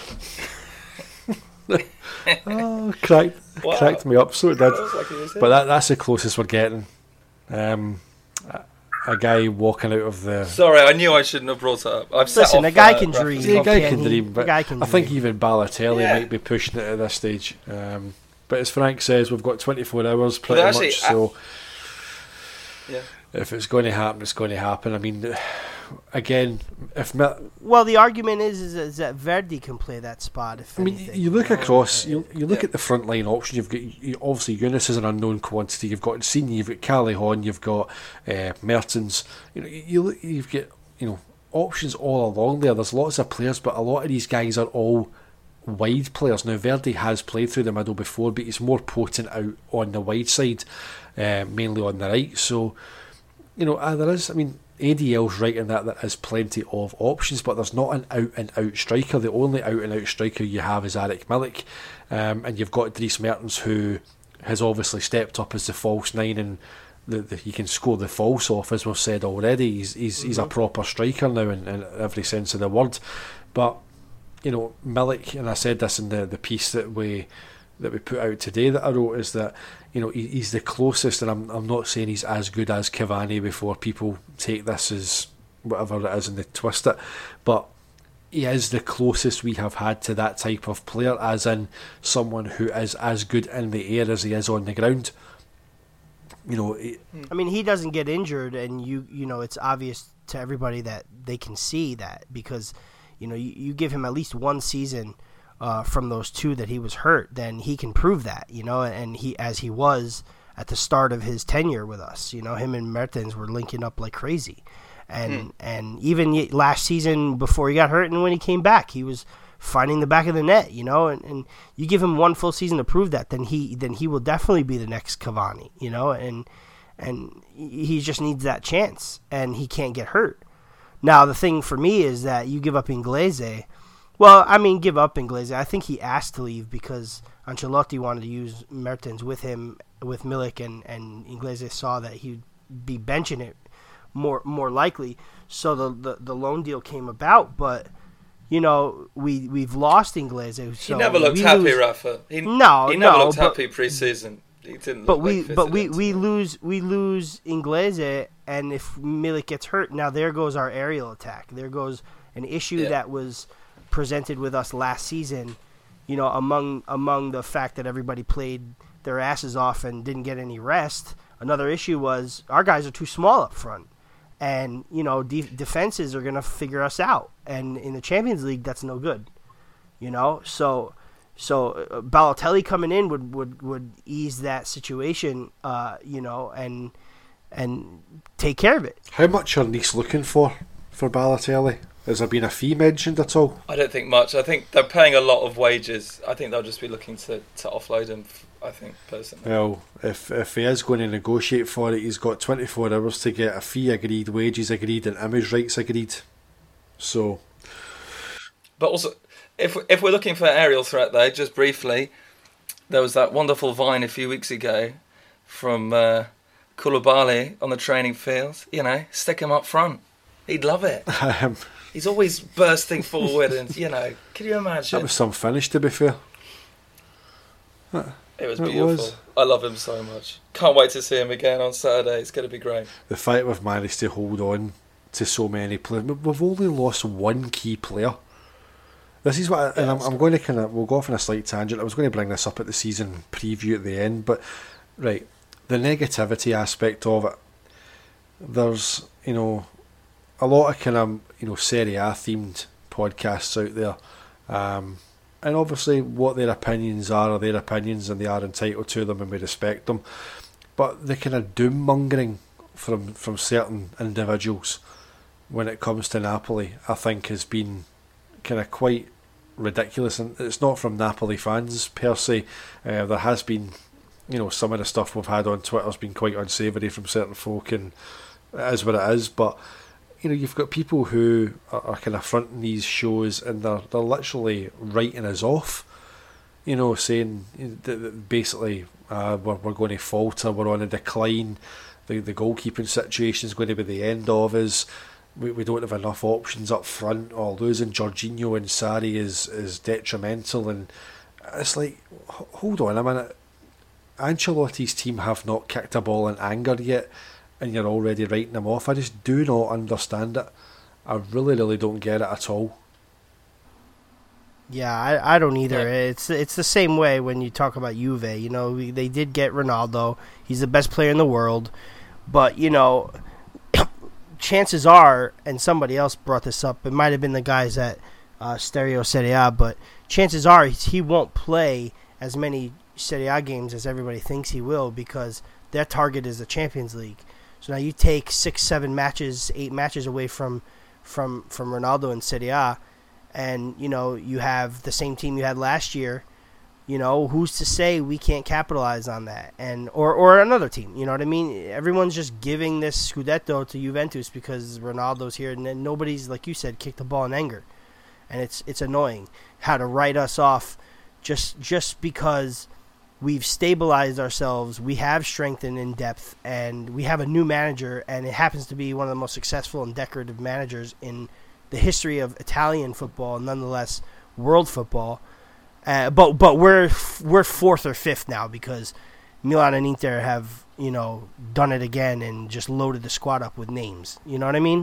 Oh, cracked, Wow. cracked me up, so it did. That was like he was But that, that's the closest we're getting. Um, a, a guy walking out of the... Sorry, I knew I shouldn't have brought it up. I've set Listen, off, a guy uh, can Rafa's dream. See, a Yeah, guy can can he? dream, The but guy can I think dream. even Balotelli Yeah. might be pushing it at this stage. Um, but as Frank says, we've got twenty-four hours pretty Well, actually, much, I- so Yeah. if it's going to happen, it's going to happen. I mean, again, if Mil- Well, the argument is, is is that Verdi can play that spot. If I mean, anything, you look know? across, you you look Yeah. at the front line option. You've got you, obviously Eunice is an unknown quantity. You've got Insigne, you've got Callejon, you've got uh, Mertens. You know, you look- you've got you know options all along there. There's lots of players, but a lot of these guys are all wide players. Now Verdi has played through the middle before, but he's more potent out on the wide side, uh, mainly on the right. So you know, uh, there is. I mean, A D L's right in that there is plenty of options, but there's not an out and out striker. The only out and out striker you have is Eric Milik, um, and you've got Dries Mertens, who has obviously stepped up as the false nine, and the, the, he can score the false off, as we've said already. He's he's, mm-hmm. he's a proper striker now in, in every sense of the word. But you know, Milik, and I said this in the, the piece that we that we put out today that I wrote, is that you know he, he's the closest, and I'm I'm not saying he's as good as Cavani before people take this as whatever it is and they twist it, but he is the closest we have had to that type of player, as in someone who is as good in the air as he is on the ground. You know, he, I mean, he doesn't get injured, and you you know it's obvious to everybody that they can see that, because you know you, you give him at least one season uh, from those two that he was hurt, then he can prove that, you know, and he as he was at the start of his tenure with us. You know, him and Mertens were linking up like crazy, and hmm. and even last season before he got hurt and when he came back, he was finding the back of the net, you know, and, and you give him one full season to prove that, then he then he will definitely be the next Cavani, you know, and and he just needs that chance, and he can't get hurt. Now the thing for me is that you give up Inglese. Well, I mean, give up Inglese. I think he asked to leave because Ancelotti wanted to use Mertens with him, with Milik, and, and Inglese saw that he'd be benching it more more likely. So the, the, the loan deal came about, but, you know, we, we've lost Inglese. So he never looked happy, lose... Rafa. He, no, he never no, looked but, happy pre-season. He didn't but look we like but we, we lose we lose Inglese, and if Milik gets hurt, now there goes our aerial attack. There goes an issue yeah. that was presented with us last season, you know, among among the fact that everybody played their asses off and didn't get any rest. Another issue was our guys are too small up front, and you know de- defenses are going to figure us out, and in the Champions League that's no good, you know. So so uh, Balotelli coming in would, would, would ease that situation, uh, you know, and and take care of it. How much are Nice looking for for Balotelli? Has there been a fee mentioned at all? I don't think much. I think they're paying a lot of wages. I think they'll just be looking to, to offload him, I think, personally. Well, if if he is going to negotiate for it, he's got twenty-four hours to get a fee agreed, wages agreed, and image rights agreed. So... But also, if, if we're looking for aerial threat, though, just briefly, there was that wonderful vine a few weeks ago from uh, Koulibaly on the training field. You know, stick him up front. He'd love it. Um, He's always bursting forward, and you know, can you imagine? That was some finish, to be fair. It was it beautiful. Was. I love him so much. Can't wait to see him again on Saturday. It's going to be great. The fact we've managed to hold on to so many players, we've only lost one key player. This is what, I, yeah, and I'm, I'm going to kind of, we'll go off on a slight tangent. I was going to bring this up at the season preview at the end, but right, the negativity aspect of it. There's, you know, a lot of kind of, you know, Serie A themed podcasts out there, um, and obviously what their opinions are are their opinions, and they are entitled to them, and we respect them. But the kind of doom mongering from from certain individuals when it comes to Napoli, I think, has been kind of quite ridiculous, and it's not from Napoli fans per se. Uh, there has been, you know, some of the stuff we've had on Twitter has been quite unsavoury from certain folk, and it is what it is. But you know, you've got people who are, are kind of fronting these shows, and they're they're literally writing us off. You know, saying that, that basically uh, we're we're going to falter, we're on a decline. The the goalkeeping situation is going to be the end of us. We we don't have enough options up front. Or losing Jorginho and Sarri is is detrimental. And it's like, hold on a minute. Ancelotti's team have not kicked a ball in anger yet, and you're already writing them off. I just do not understand it. I really, really don't get it at all. Yeah, I, I don't either. It's it's the same way when you talk about Juve. You know, they did get Ronaldo. He's the best player in the world. But, you know, chances are, and somebody else brought this up, it might have been the guys at uh, Stereo Serie A, but chances are he won't play as many Serie A games as everybody thinks he will, because their target is the Champions League. So now you take six, seven matches, eight matches away from from, from Ronaldo in Serie A, and, you know, you have the same team you had last year. You know, who's to say we can't capitalize on that? And or, or another team, you know what I mean? Everyone's just giving this Scudetto to Juventus because Ronaldo's here, and then nobody's, like you said, kicked the ball in anger. And it's it's annoying how to write us off just just because we've stabilized ourselves, we have strengthened in depth, and we have a new manager, and it happens to be one of the most successful and decorative managers in the history of Italian football, and nonetheless world football. Uh, but but we're we're fourth or fifth now because Milan and Inter have, you know, done it again and just loaded the squad up with names. You know what I mean?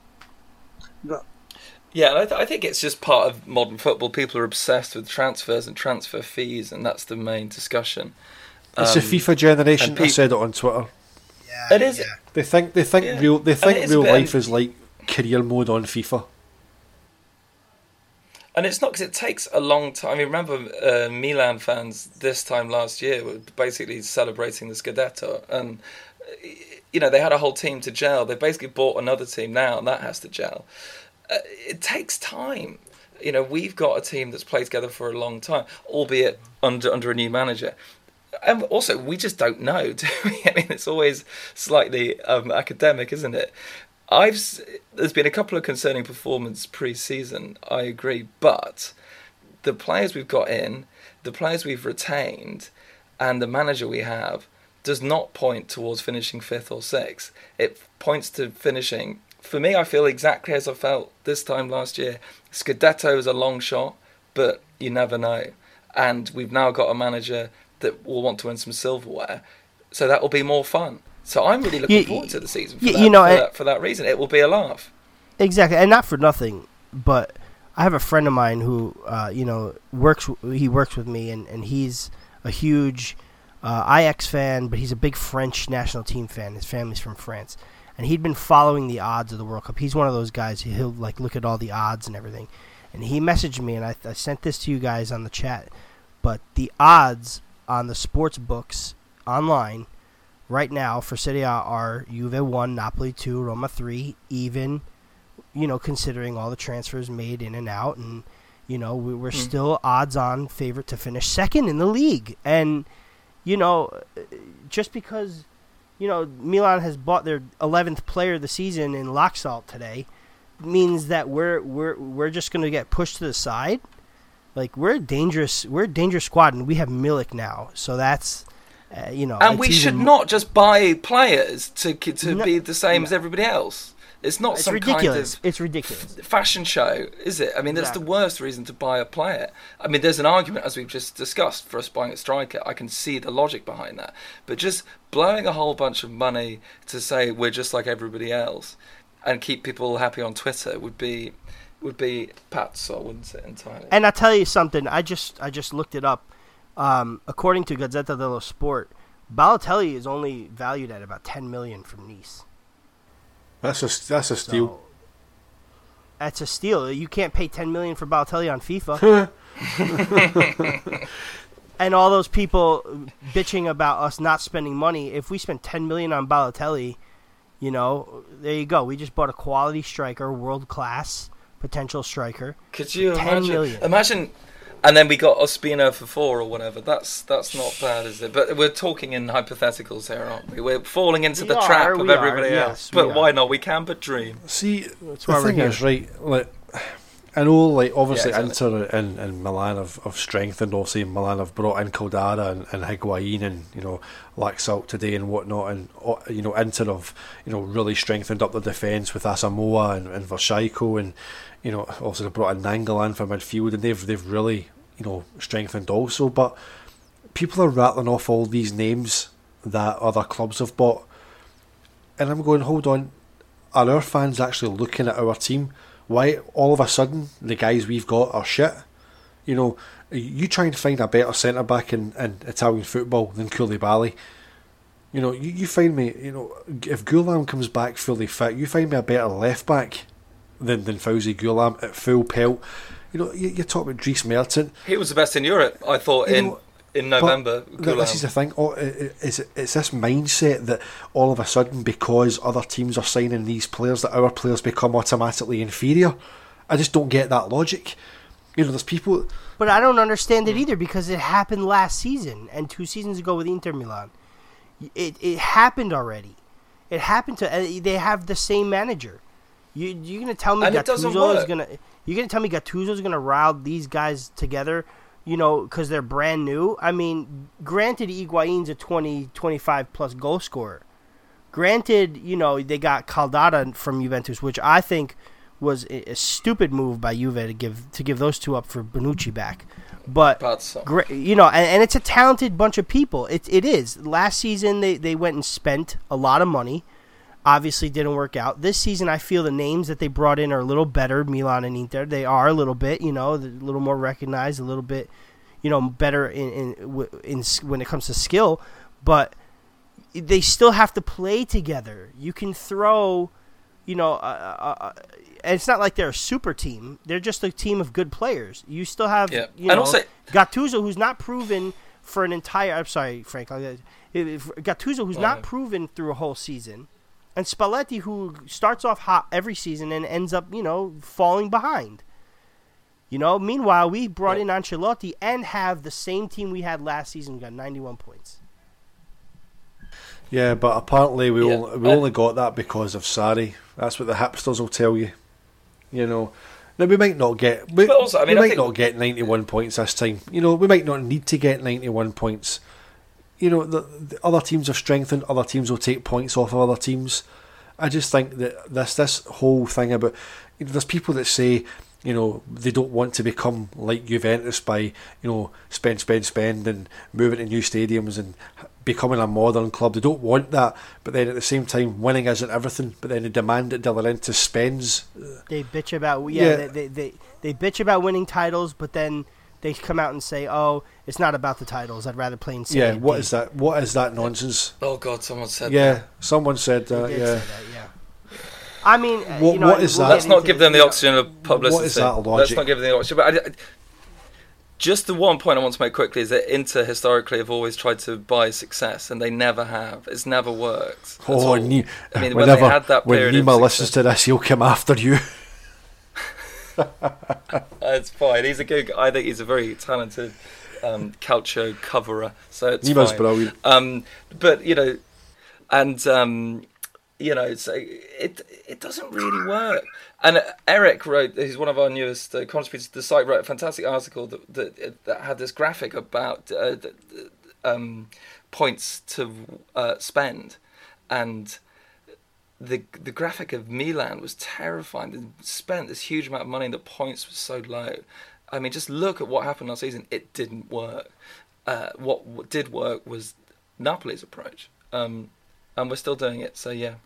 Yeah, I, th- I think it's just part of modern football. People are obsessed with transfers and transfer fees, and that's the main discussion. It's um, a FIFA generation. pe- I said it on Twitter. Yeah, it is. Yeah. They think they think Yeah. real they think it's a real bit- life is like career mode on FIFA. And it's not because it takes a long time. I mean, remember uh, Milan fans this time last year were basically celebrating the Scudetto, and you know they had a whole team to gel. They basically bought another team now, and that has to gel. Uh, it takes time. You know, we've got a team that's played together for a long time, albeit under under a new manager. And also, we just don't know, do we? I mean, it's always slightly um, academic, isn't it? I've there's been a couple of concerning performances pre-season, I agree, but the players we've got in, the players we've retained, and the manager we have does not point towards finishing fifth or sixth. It points to finishing. For me, I feel exactly as I felt this time last year. Scudetto is a long shot, but you never know. And we've now got a manager that will want to win some silverware, so that will be more fun. So I'm really looking You- forward to the season for, you- that, you know, for, I- that, for that reason. It will be a laugh. Exactly, and not for nothing, but I have a friend of mine who, uh, you know, works. He works with me, and, and he's a huge uh, Ajax fan, but he's a big French national team fan. His family's from France, and he'd been following the odds of the World Cup. He's one of those guys. He'll like look at all the odds and everything. And he messaged me, and I, I sent this to you guys on the chat. But the odds on the sports books online right now for Serie A are Juve one, Napoli two, Roma three, even, you know, considering all the transfers made in and out. And, you know, we, we're mm. still odds-on favorite to finish second in the league. And, you know, just because, you know, Milan has bought their eleventh player of the season in Laxalt today means that we're we're we're just going to get pushed to the side. Like, we're a dangerous, we're a dangerous squad, and we have Milik now. So that's... Uh, you know, and we should even, not just buy players to to no, be the same no. as everybody else. It's not it's some ridiculous. kind of it's ridiculous fashion show, is it? I mean, that's exactly. the worst reason to buy a player. I mean, there's an argument, as we've just discussed, for us buying a striker. I can see the logic behind that. But just blowing a whole bunch of money to say we're just like everybody else and keep people happy on Twitter would be would be pazzo, wouldn't it, entirely? And I'll tell you something. I just I just looked it up. Um, according to Gazzetta dello Sport, Balotelli is only valued at about ten million from Nice. That's a that's a steal. So, that's a steal. You can't pay ten million for Balotelli on FIFA. And all those people bitching about us not spending money. If we spent ten million on Balotelli, you know, there you go. We just bought a quality striker, world class potential striker. Could you ten imagine? million. Imagine. and then we got Ospina for four or whatever. That's that's not bad, is it? But we're talking in hypotheticals here, aren't we? We're falling into We the are, trap of we are, everybody yes, else. we But are. why not? We can but dream. See, That's the why we're thing here. is, right, like, I know, like, obviously Yeah, exactly. Inter and, and Milan have, have strengthened. Obviously, Milan have brought in Caldara and, and Higuain and, you know, Laxalt today and whatnot. And, uh, you know, Inter have, you know, really strengthened up the defence with Asamoah and, and Versailles. And, you know, also they brought in Nangolan for midfield. And they've, they've really, you know, strengthened also. But people are rattling off all these names that other clubs have bought. And I'm going, hold on, are our fans actually looking at our team? Why all of a sudden the guys we've got are shit? You know, you try and find a better centre back in, in Italian football than Koulibaly. You know, you, you find me, you know, if Goulam comes back fully fit, you find me a better left back than than Fauzi Goulam at full pelt. You know, you, you're talking about Dries Mertens. He was the best in Europe, I thought, You in know, in November. But th- this is the Goulam. thing. Oh, it's, it's this mindset that all of a sudden, because other teams are signing these players, that our players become automatically inferior. I just don't get that logic. You know, there's people. But I don't understand it either because it happened last season and two seasons ago with Inter Milan. It it happened already. It happened to. Uh, they have the same manager. You you're gonna tell me And it doesn't Gattuso is work. gonna? You're gonna tell me Gattuso is gonna rile these guys together? You know, because they're brand new. I mean, granted, Higuain's a twenty, twenty-five plus goal scorer. Granted, you know, they got Caldara from Juventus, which I think was a, a stupid move by Juve to give to give those two up for Bonucci back. But Bad song. Gra- you know, and, and it's a talented bunch of people. It it is. Last season they, they went and spent a lot of money. Obviously didn't work out. This season I feel the names that they brought in are a little better, Milan and Inter. They are a little bit, you know, a little more recognized, a little bit, you know, better in in, in when it comes to skill, but they still have to play together. You can throw, you know, uh, uh, uh, and it's not like they're a super team. They're just a team of good players. You still have, Yeah. you And know, also- Gattuso, who's not proven for an entire. I'm sorry, Frank. I'll get- if- Gattuso, who's Oh, not yeah. proven through a whole season, and Spalletti, who starts off hot every season and ends up, you know, falling behind. You know. Meanwhile, we brought Yeah. in Ancelotti and have the same team we had last season. We got ninety-one points. Yeah, but apparently we Yeah. only, we Uh, only got that because of Sarri. That's what the hipsters will tell you. You know, now we might not get. We, But also, I mean, we I might think- not get ninety-one points this time. You know, we might not need to get ninety-one points. You know, the, the other teams have strengthened. Other teams will take points off of other teams. I just think that this this whole thing about, you know, there's people that say, you know, they don't want to become like Juventus by, you know, spend, spend, spend and moving to new stadiums and becoming a modern club. They don't want that, but then at the same time, winning isn't everything. But then they demand that De Laurentiis spends. They bitch about yeah, Yeah. They, they they they bitch about winning titles, but then they come out and say, "Oh, it's not about the titles. I'd rather play in Serie Yeah, what B." is that? What is that nonsense? Oh God, someone said Yeah, that. someone said They that. did Yeah, say that, yeah. I mean, uh, What- you know, what is we'll that? get Let's not into give the- them the you know, oxygen of publicity. What is that Let's logic? not give them the oxygen. But I, I- just the one point I want to make quickly is that Inter historically have always tried to buy success, and they never have. It's never worked. at Oh, all. Ne- I mean, when whenever they had that when period of Nima listens success- to this, he'll come after you. It's fine. He's a good. I think he's a very talented um, calcio coverer. So it's Nima's fine. brilliant. Um, but you know, and um, you know, so it it doesn't really work. And Eric wrote. He's one of our newest uh, contributors to the site. Wrote a fantastic article that that, that had this graphic about uh, the, the, um, points to uh, spend, and the the graphic of Milan was terrifying. They spent this huge amount of money, and the points were so low. I mean, just look at what happened last season. It didn't work. Uh, what, what did work was Napoli's approach, um, and we're still doing it. So yeah,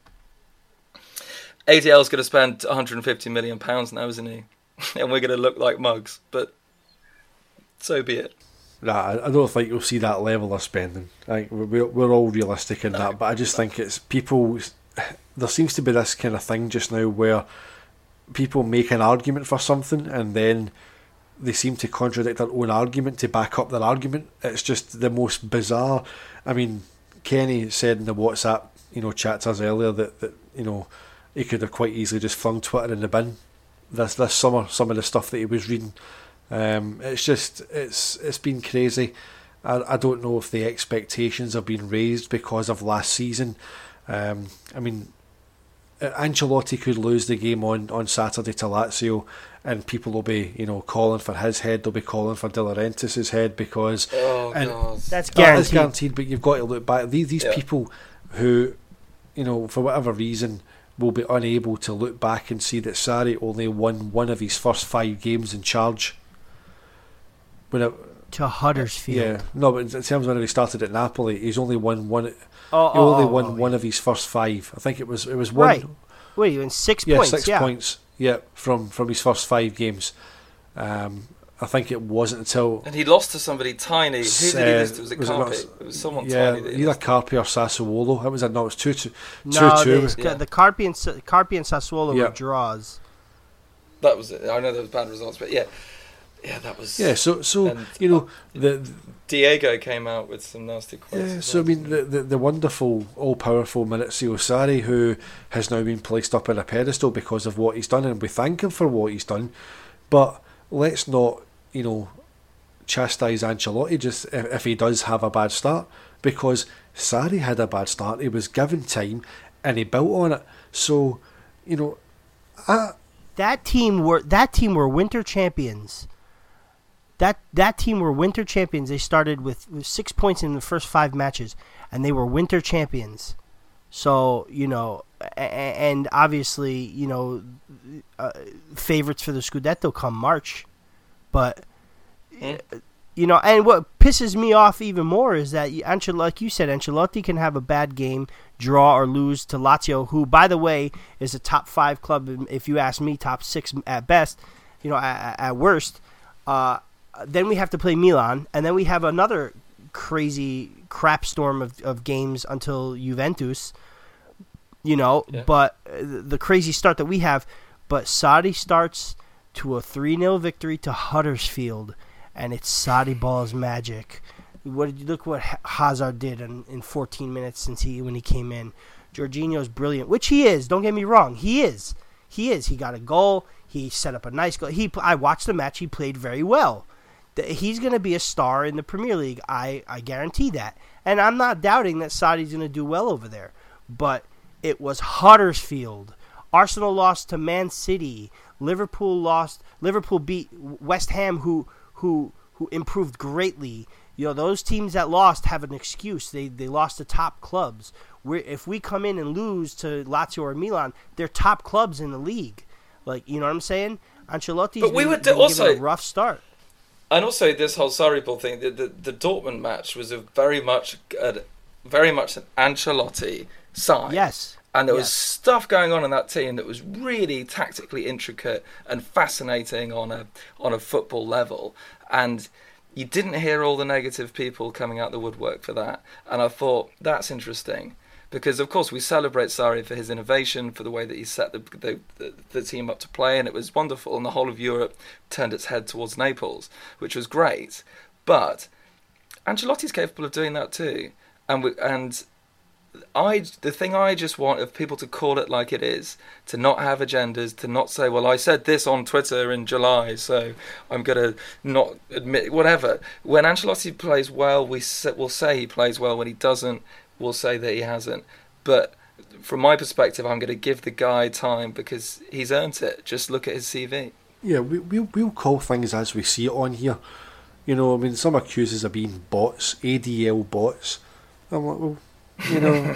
A D L's going to spend one hundred fifty million pounds now, isn't he? And we're going to look like mugs. But so be it. Nah, I I don't think you'll see that level of spending. Like we're we're all realistic in that, but I just think it's people. There seems to be this kind of thing just now where people make an argument for something and then they seem to contradict their own argument to back up their argument. It's just the most bizarre. I mean, Kenny said in the WhatsApp, you know, chat to us earlier that, that you know, he could have quite easily just flung Twitter in the bin this this summer. Some of the stuff that he was reading, Um, it's just it's it's been crazy. I, I don't know if the expectations have been raised because of last season. Um, I mean, Ancelotti could lose the game on, on Saturday to Lazio, and people will be, you know, calling for his head. They'll be calling for De Laurentiis' head because oh, and God. That's guaranteed. That's guaranteed. But you've got to look back. These these yeah. people who, you know, for whatever reason, will be unable to look back and see that Sarri only won one of his first five games in charge. When it, to Huddersfield. Yeah, no, but in terms of when he started at Napoli, he's only won one. Oh, he only oh, won oh, one yeah. of his first five. I think it was it was one. Right. Wait, you in six yeah, points? six yeah, points. Yeah, from from his first five games. Um, I think it wasn't until And he lost to somebody tiny. Who did he lose to? Was it was it Carpi? not- It was someone yeah, tiny. That he either lost to. Carpi or Sassuolo. It was a no. It was two two. no, two, they, two. Yeah. the Carpi and Sa- Carpi and Sassuolo Yeah. were draws. That was it. I know there was bad results, but yeah, yeah, that was. Yeah, so so And, you know the, the Diego came out with some nasty quotes. yeah, as so I well. mean the, the the wonderful all powerful Maurizio Sarri, who has now been placed up on a pedestal because of what he's done, and we thank him for what he's done. But let's not, you know, chastise Ancelotti just if, if he does have a bad start, because Sarri had a bad start. He was given time and he built on it. So, you know, I, That team were that team were winter champions. That that team were winter champions. They started with, with six points in the first five matches, and they were winter champions. So you know, a- a- and obviously you know, uh, favorites for the Scudetto come March, but Hmm? you know, and what pisses me off even more is that Ancel- like you said, Ancelotti can have a bad game, draw or lose to Lazio, who, by the way, is a top five club. If you ask me, top six at best. You know, at, at worst. Uh, then we have to play Milan, and then we have another crazy crap storm of, of games until Juventus. You know, Yeah. but uh, the crazy start that we have. But Sarri starts to a three nil victory to Huddersfield, and it's Sarri Ball's magic. What did you look what Ha- Hazard did in, in fourteen minutes since he when he came in. Jorginho's brilliant, which he is. Don't get me wrong, he is. He is. He got a goal. He set up a nice goal. He I watched the match. He played very well. The- He's going to be a star in the Premier League. I, I guarantee that. And I'm not doubting that Sarri's going to do well over there. But it was Huddersfield. Arsenal lost to Man City. Liverpool lost. Liverpool beat West Ham, who who who improved greatly. You know, those teams that lost have an excuse. They they lost to top clubs. We're, if we come in and lose to Lazio or Milan, they're top clubs in the league. Like, you know what I'm saying? Ancelotti's But we been, would been also- given a rough start. And also, this whole Sarri Ball thing, the, the the Dortmund match was a very much a, very much an Ancelotti side. Yes. And there was Yes. stuff going on in that team that was really tactically intricate and fascinating on a on a football level. And you didn't hear all the negative people coming out the woodwork for that. And I thought, that's interesting. Because, of course, we celebrate Sarri for his innovation, for the way that he set the, the, the, the team up to play, and it was wonderful. And the whole of Europe turned its head towards Naples, which was great. But Ancelotti's capable of doing that too. And we, and I, the thing I just want of people to call it like it is, to not have agendas, to not say, well, I said this on Twitter in July, so I'm going to not admit, whatever. When Ancelotti plays well, we say, we'll say he plays well. When he doesn't, we'll say that he hasn't. But from my perspective, I'm going to give the guy time because he's earned it. Just look at his C V. yeah, we we'll, we'll call things as we see it on here. You know, I mean, some accuse us of being bots, A D L bots. I'm like, well, you know.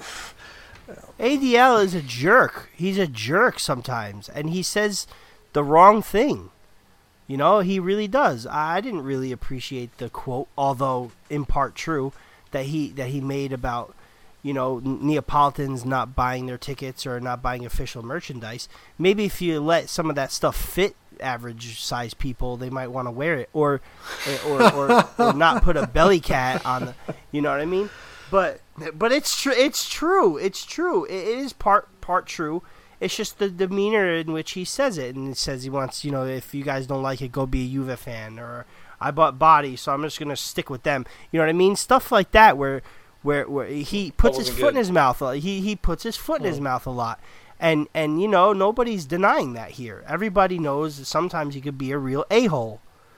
A D L is a jerk. He's a jerk sometimes, and he says the wrong thing. You know, he really does. I didn't really appreciate the quote, although in part true, that he that he made about, you know, Neapolitans not buying their tickets or not buying official merchandise. Maybe if you let some of that stuff fit average size people, they might want to wear it, or or, or or not put a belly cat on the, you know what I mean? But but it's true. It's true. It's true. It is part part true. It's just the demeanor in which he says it, and he says he wants, you know, if you guys don't like it, go be a Juve fan, or I bought Body, so I'm just gonna stick with them. You know what I mean? Stuff like that, where where where he puts his wasn't foot in good. his mouth. He he puts his foot in his mouth a lot, and and you know nobody's denying that here. Everybody knows that sometimes he could be a real a-hole.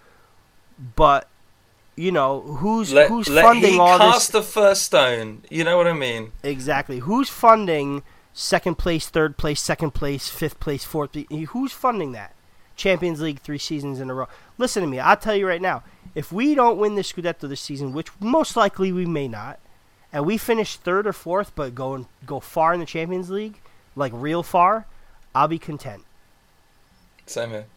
but you know who's let, who's let funding he all cast this? the first stone. You know what I mean? Exactly. Who's funding second place, third place, second place, fifth place, fourth place? Who's funding that? Champions League three seasons in a row. Listen to me. I'll tell you right now. If we don't win the Scudetto this season, which most likely we may not, and we finish third or fourth, but go and go far in the Champions League, like real far, I'll be content. Same here.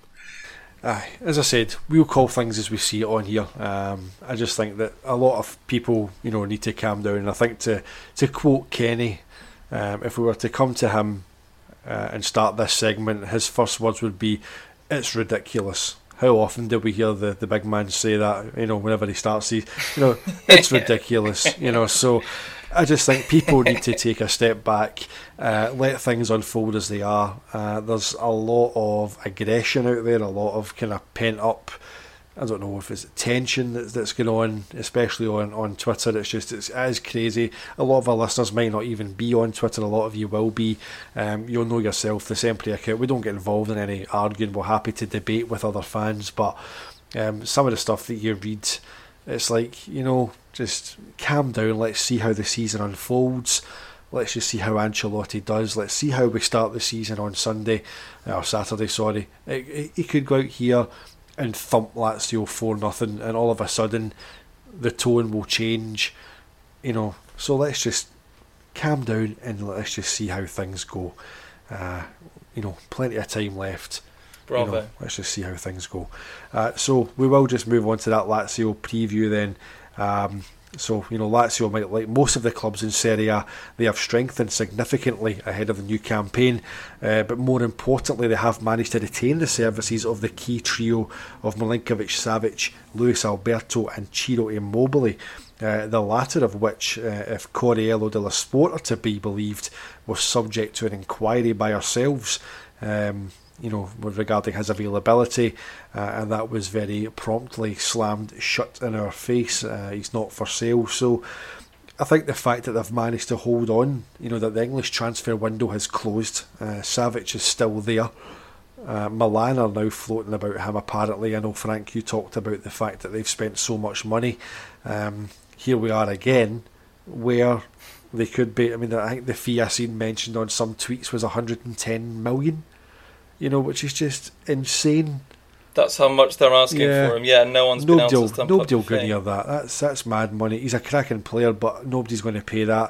Aye, as I said, we'll call things as we see it on here. Um, I just think that a lot of people, you know, need to calm down. And I think to to quote Kenny, um, if we were to come to him uh, and start this segment, his first words would be, "It's ridiculous." How often do we hear the, the big man say that? You know, whenever he starts, he, you know, it's ridiculous. You know, so I just think people need to take a step back, uh, let things unfold as they are. Uh, there's a lot of aggression out there, a lot of kind of pent up, I don't know if it's tension that's, that's going on, especially on, on Twitter. It's just, it's, it is crazy. A lot of our listeners might not even be on Twitter. A lot of you will be. Um, you'll know yourself, the Sempre account. We don't get involved in any arguing. We're happy to debate with other fans, but um, some of the stuff that you read, it's like, you know, just calm down. Let's see how the season unfolds. Let's just see how Ancelotti does. Let's see how we start the season on Sunday, or Saturday, sorry. He could go out here and thump Lazio four nothing, and all of a sudden the tone will change, you know. So let's just calm down and let's just see how things go. Uh, you know, plenty of time left. Bravo. You know, let's just see how things go. Uh, so we will just move on to that Lazio preview then. Um, So, you know, Lazio might, like most of the clubs in Serie A, they have strengthened significantly ahead of the new campaign, uh, but more importantly, they have managed to retain the services of the key trio of Milinkovic, Savic, Luis Alberto and Ciro Immobile, uh, the latter of which, uh, if Corriere dello Sport are to be believed, was subject to an inquiry by ourselves, um, you know, regarding his availability, uh, and that was very promptly slammed shut in our face. Uh, he's not for sale. So I think the fact that they've managed to hold on, you know, that the English transfer window has closed, uh, Savic is still there. Uh, Milan are now floating about him apparently. I know, Frank, you talked about the fact that they've spent so much money. Um, here we are again, where they could be. I mean, I think the fee I seen mentioned on some tweets was one hundred ten million. You know, which is just insane. That's how much they're asking yeah. for him. Yeah, no one's been nobody able to stump Nobody will up go the near thing. that. That's that's mad money. He's a cracking player, but nobody's going to pay that.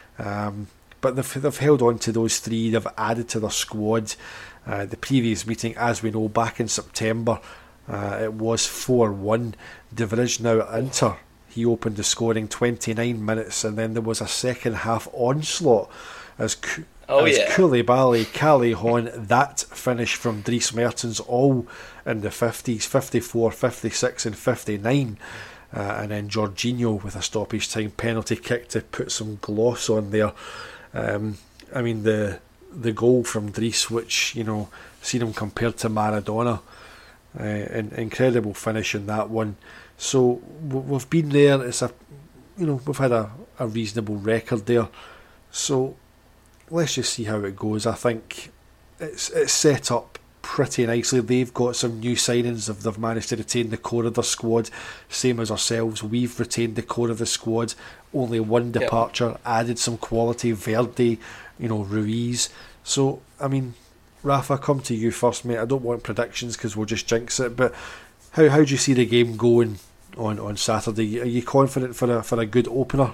Um, but they've, they've held on to those three. They've added to their squad. Uh, the previous meeting, as we know, back in September, uh, it was four one. De Vrij now at Inter. He opened the scoring twenty-nine minutes, and then there was a second half onslaught as Oh, as yeah. Koulibaly, Callejon, that finish from Dries Mertens, all in the fifties, fifty-four, fifty-six and fifty-nine. Uh, and then Jorginho with a stoppage time penalty kick to put some gloss on there. Um, I mean, the the goal from Dries, which, you know, seen him compared to Maradona. Uh, an incredible finish in that one. So we've been there. It's a, you know, we've had a, a reasonable record there. So let's just see how it goes. I think it's it's set up pretty nicely. They've got some new signings. They've, they've managed to retain the core of their squad, same as ourselves. We've retained the core of the squad. Only one departure, yep. Added some quality. Verdi, you know, Ruiz. So, I mean, Rafa, come to you first, mate. I don't want predictions because we'll just jinx it. But how how do you see the game going on, on Saturday? Are you confident for a for a good opener?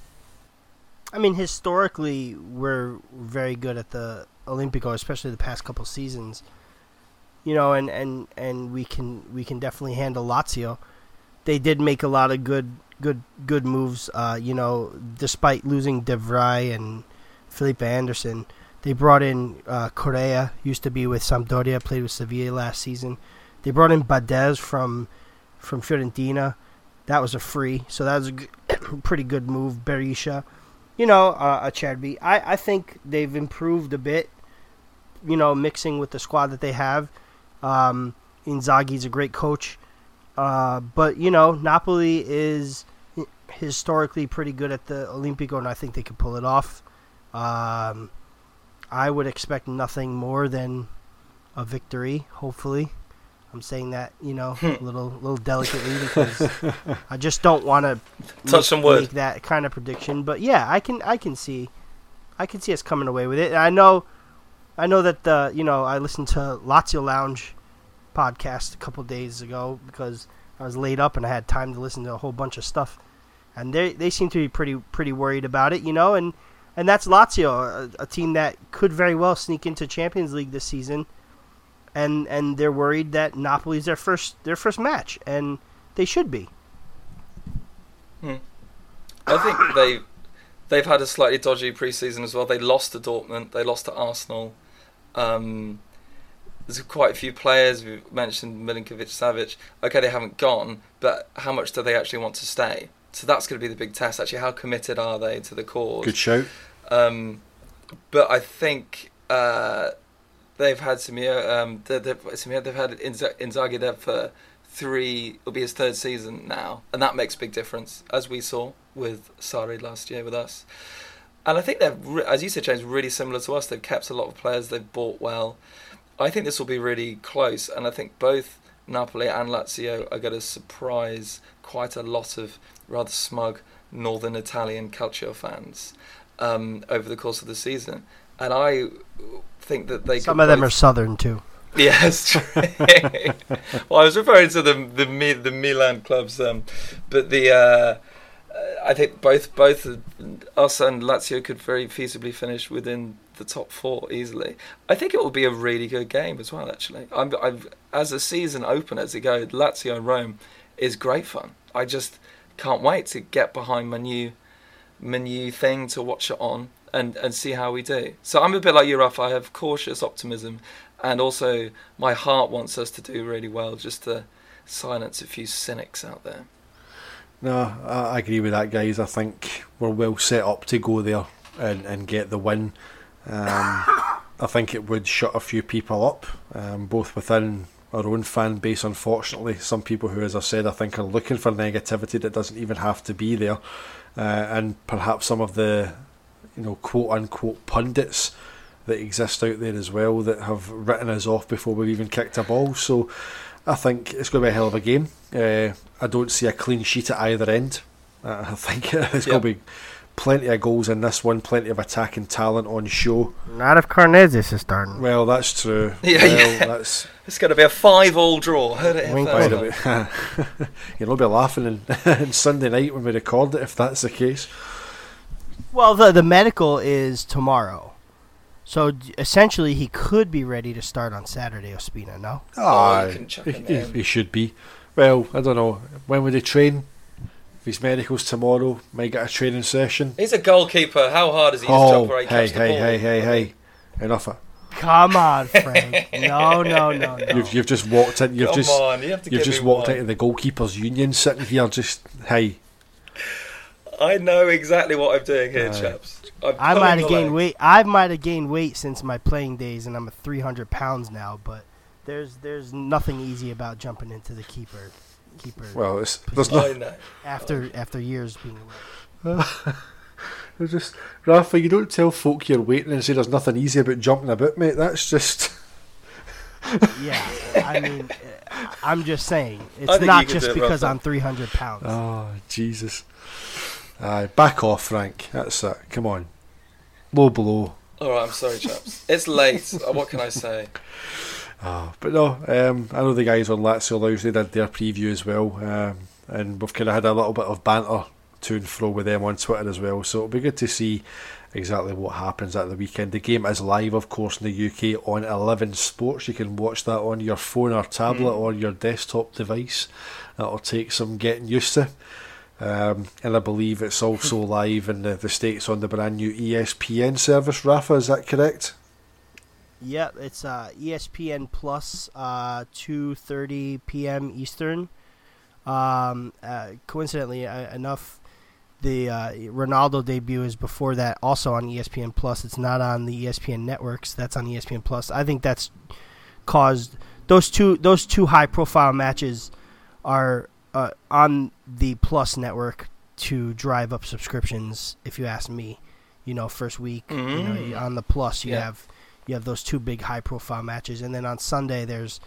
I mean, historically, we're very good at the Olimpico, especially the past couple seasons. You know, and, and, and we can we can definitely handle Lazio. They did make a lot of good good good moves. Uh, you know, despite losing De Vrij and Felipe Anderson, they brought in uh, Correa, used to be with Sampdoria, played with Sevilla last season. They brought in Badez from from Fiorentina. That was a free, so that was a g- pretty good move. Berisha. You know, uh, Acerbi. I, I think they've improved a bit, you know, mixing with the squad that they have. Um, Inzaghi's a great coach. Uh, but, you know, Napoli is historically pretty good at the Olimpico, and I think they could pull it off. Um, I would expect nothing more than a victory, hopefully. I'm saying that, you know, a little little delicately because I just don't want to touch some wood. Make that kind of prediction. But yeah, I can I can see I can see us coming away with it. And I know I know that the you know I listened to Lazio Lounge podcast a couple days ago because I was laid up and I had time to listen to a whole bunch of stuff, and they they seem to be pretty pretty worried about it, you know, and and that's Lazio, a, a team that could very well sneak into Champions League this season. And and they're worried that Napoli's their first their first match, and they should be. Hmm. I think they they've had a slightly dodgy preseason as well. They lost to Dortmund, they lost to Arsenal. Um, there's quite a few players. We mentioned Milinkovic-Savic. Okay, they haven't gone, but how much do they actually want to stay? So that's going to be the big test. Actually, how committed are they to the cause? Good shout. Um, but I think. Uh, They've had Samir, um, they've, Samir, they've had Inzaghi there for three, it'll be his third season now, and that makes a big difference, as we saw with Sarri last year with us. And I think they're, as you said, James, really similar to us. They've kept a lot of players, they've bought well. I think this will be really close, and I think both Napoli and Lazio are going to surprise quite a lot of rather smug northern Italian Calcio fans um, over the course of the season. And I think that they some could of them both... are southern too. Yes. Well, I was referring to the the the Milan clubs, um, but the uh, I think both both us and Lazio could very feasibly finish within the top four easily. I think it will be a really good game as well. Actually, I'm, I've as a season opener to go, Lazio Rome is great fun. I just can't wait to get behind my new my new thing to watch it on. And, and see how we do. So I'm a bit like you, Raf. I have cautious optimism, and also my heart wants us to do really well, just to silence a few cynics out there. No, I agree with that, guys. I think we're well set up to go there and, and get the win. Um, I think it would shut a few people up, um, both within our own fan base, unfortunately. Some people who, as I said, I think are looking for negativity that doesn't even have to be there. Uh, and perhaps some of the you know, quote-unquote pundits that exist out there as well that have written us off before we've even kicked a ball. So I think it's going to be a hell of a game. Uh, I don't see a clean sheet at either end. Uh, I think there's yep. going to be plenty of goals in this one, plenty of attacking talent on show. Not if Karnezis is starting. Well, that's true. Yeah, well, yeah. That's... It's going to be a five-all draw. Heard it here first. You'll be laughing on Sunday night when we record it if that's the case. Well, the the medical is tomorrow, so d- essentially he could be ready to start on Saturday. Ospina, no? Oh, he, he, he should be. Well, I don't know. When would he train? If his medical's tomorrow, might get a training session. He's a goalkeeper. How hard is he oh, to jump where he hey, catch hey, the ball? hey, hey, hey, hey! Enough of. Come on, Frank. No, no, no, no. You've you've just walked in. You've Come just on, you have to you've give just me walked one. out of the goalkeepers' union, sitting here. Just hey. I know exactly what I'm doing here, uh, chaps. I'm I might have gained legs. weight. I might have gained weight since my playing days, and I'm at three hundred pounds now. But there's there's nothing easy about jumping into the keeper keeper. Well, it's there's I no. know. After after years being away. It's just Rafa, you don't tell folk you're waiting and say there's nothing easy about jumping about, mate. That's just. Yeah, I mean, I'm just saying I it's think not you can just do it, because Rafa. I'm three hundred pounds. Oh Jesus! Aye, back off, Frank. That's it. Come on, low blow. All right, I'm sorry, chaps. It's late. Uh, what can I say? Oh, but no, um, I know the guys on Lazio Lounge, they did their preview as well, um, and we've kind of had a little bit of banter to and fro with them on Twitter as well. So it'll be good to see exactly what happens at the weekend. The game is live, of course, in the U K on Eleven Sports. You can watch that on your phone or tablet mm. or your desktop device. That'll take some getting used to. Um, and I believe it's also live in the, the States on the brand new E S P N service. Rafa, is that correct? Yep, it's uh, E S P N Plus, uh, two thirty p.m. Eastern. Um, uh, coincidentally uh, enough, the uh, Ronaldo debut is before that, also on E S P N Plus. It's not on the E S P N networks. That's on E S P N Plus. I think that's caused those two those two high profile matches are uh, on the Plus network to drive up subscriptions. If you ask me, you know, first week mm-hmm. you know, on the Plus you yeah. have you have those two big high profile matches, and then on Sunday there's